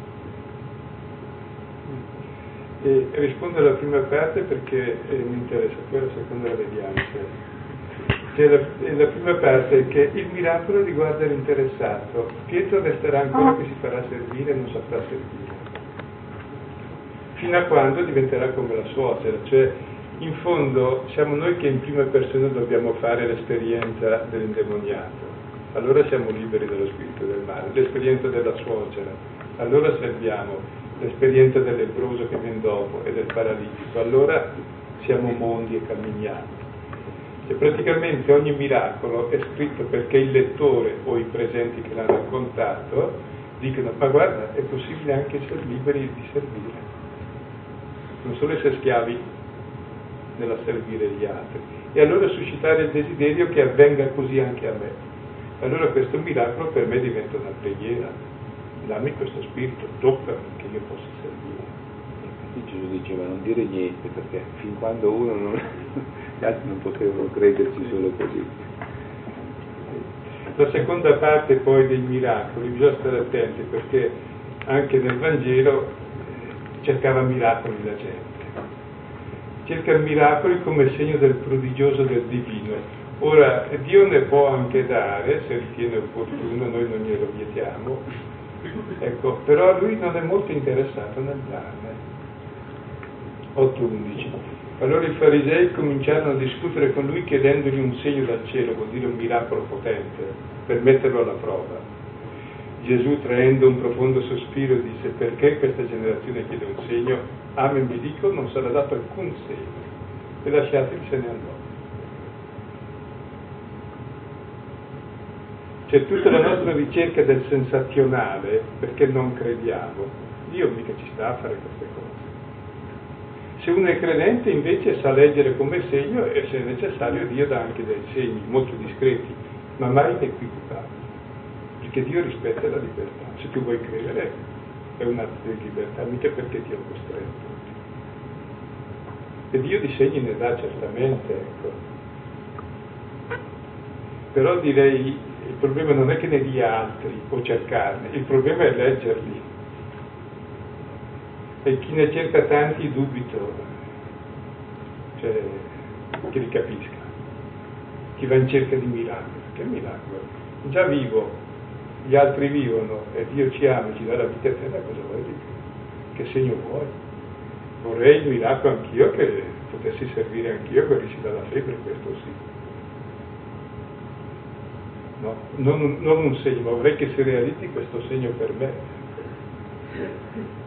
E rispondo alla prima parte perché eh, mi interessa, poi la seconda la vediamo. Cioè, la, la prima parte è che il miracolo riguarda l'interessato. Pietro resterà ancora che si farà servire e non saprà servire, fino a quando diventerà come la suocera. Cioè, in fondo siamo noi che in prima persona dobbiamo fare l'esperienza dell'indemoniato, allora siamo liberi dallo spirito del male, l'esperienza della suocera, allora serviamo, l'esperienza del lebbroso che viene dopo e del paralitico, allora siamo mondi e camminiamo. E praticamente ogni miracolo è scritto perché il lettore o i presenti che l'hanno raccontato dicono: ma guarda, è possibile anche essere liberi di servire, non solo essere schiavi nella servire gli altri, e allora suscitare il desiderio che avvenga così anche a me. Allora questo miracolo per me diventa una preghiera: dammi questo spirito, toccami che io possa servire. Infatti Gesù diceva non dire niente, perché fin quando uno non... gli altri non potevano crederci solo così. La seconda parte poi dei miracoli, bisogna stare attenti perché anche nel Vangelo cercava miracoli la gente. Cerca miracoli come segno del prodigioso del divino. Ora, Dio ne può anche dare, se ritiene opportuno, noi non glielo vietiamo, ecco, però lui non è molto interessato nel darne. otto undici. Allora i farisei cominciarono a discutere con lui chiedendogli un segno dal cielo, vuol dire un miracolo potente, per metterlo alla prova. Gesù, traendo un profondo sospiro, disse: perché questa generazione chiede un segno? Amen vi dico, non sarà dato alcun segno. E lasciateli, se ne andò. C'è tutta la nostra ricerca del sensazionale, perché non crediamo. Dio mica ci sta a fare queste cose. Se uno è credente invece sa leggere come segno, e se è necessario Dio dà anche dei segni molto discreti, ma mai inequivocabili. Perché Dio rispetta la libertà. Se tu vuoi credere è un atto di libertà, mica perché ti ho costretto. E Dio di segni ne dà certamente, ecco. Però direi, il problema non è che ne dia altri o cercarne, il problema è leggerli. E chi ne cerca tanti dubito, cioè, che li capisca. Chi va in cerca di miracoli, che miracolo? Già vivo. Gli altri vivono e Dio ci ama, ci dà la vita eterna, cosa vuoi di più? Che segno vuoi? Vorrei il miracolo anch'io, che potessi servire anch'io, guarisci dalla febbre, questo sì. No, non, non un segno, ma vorrei che si realizzi questo segno per me.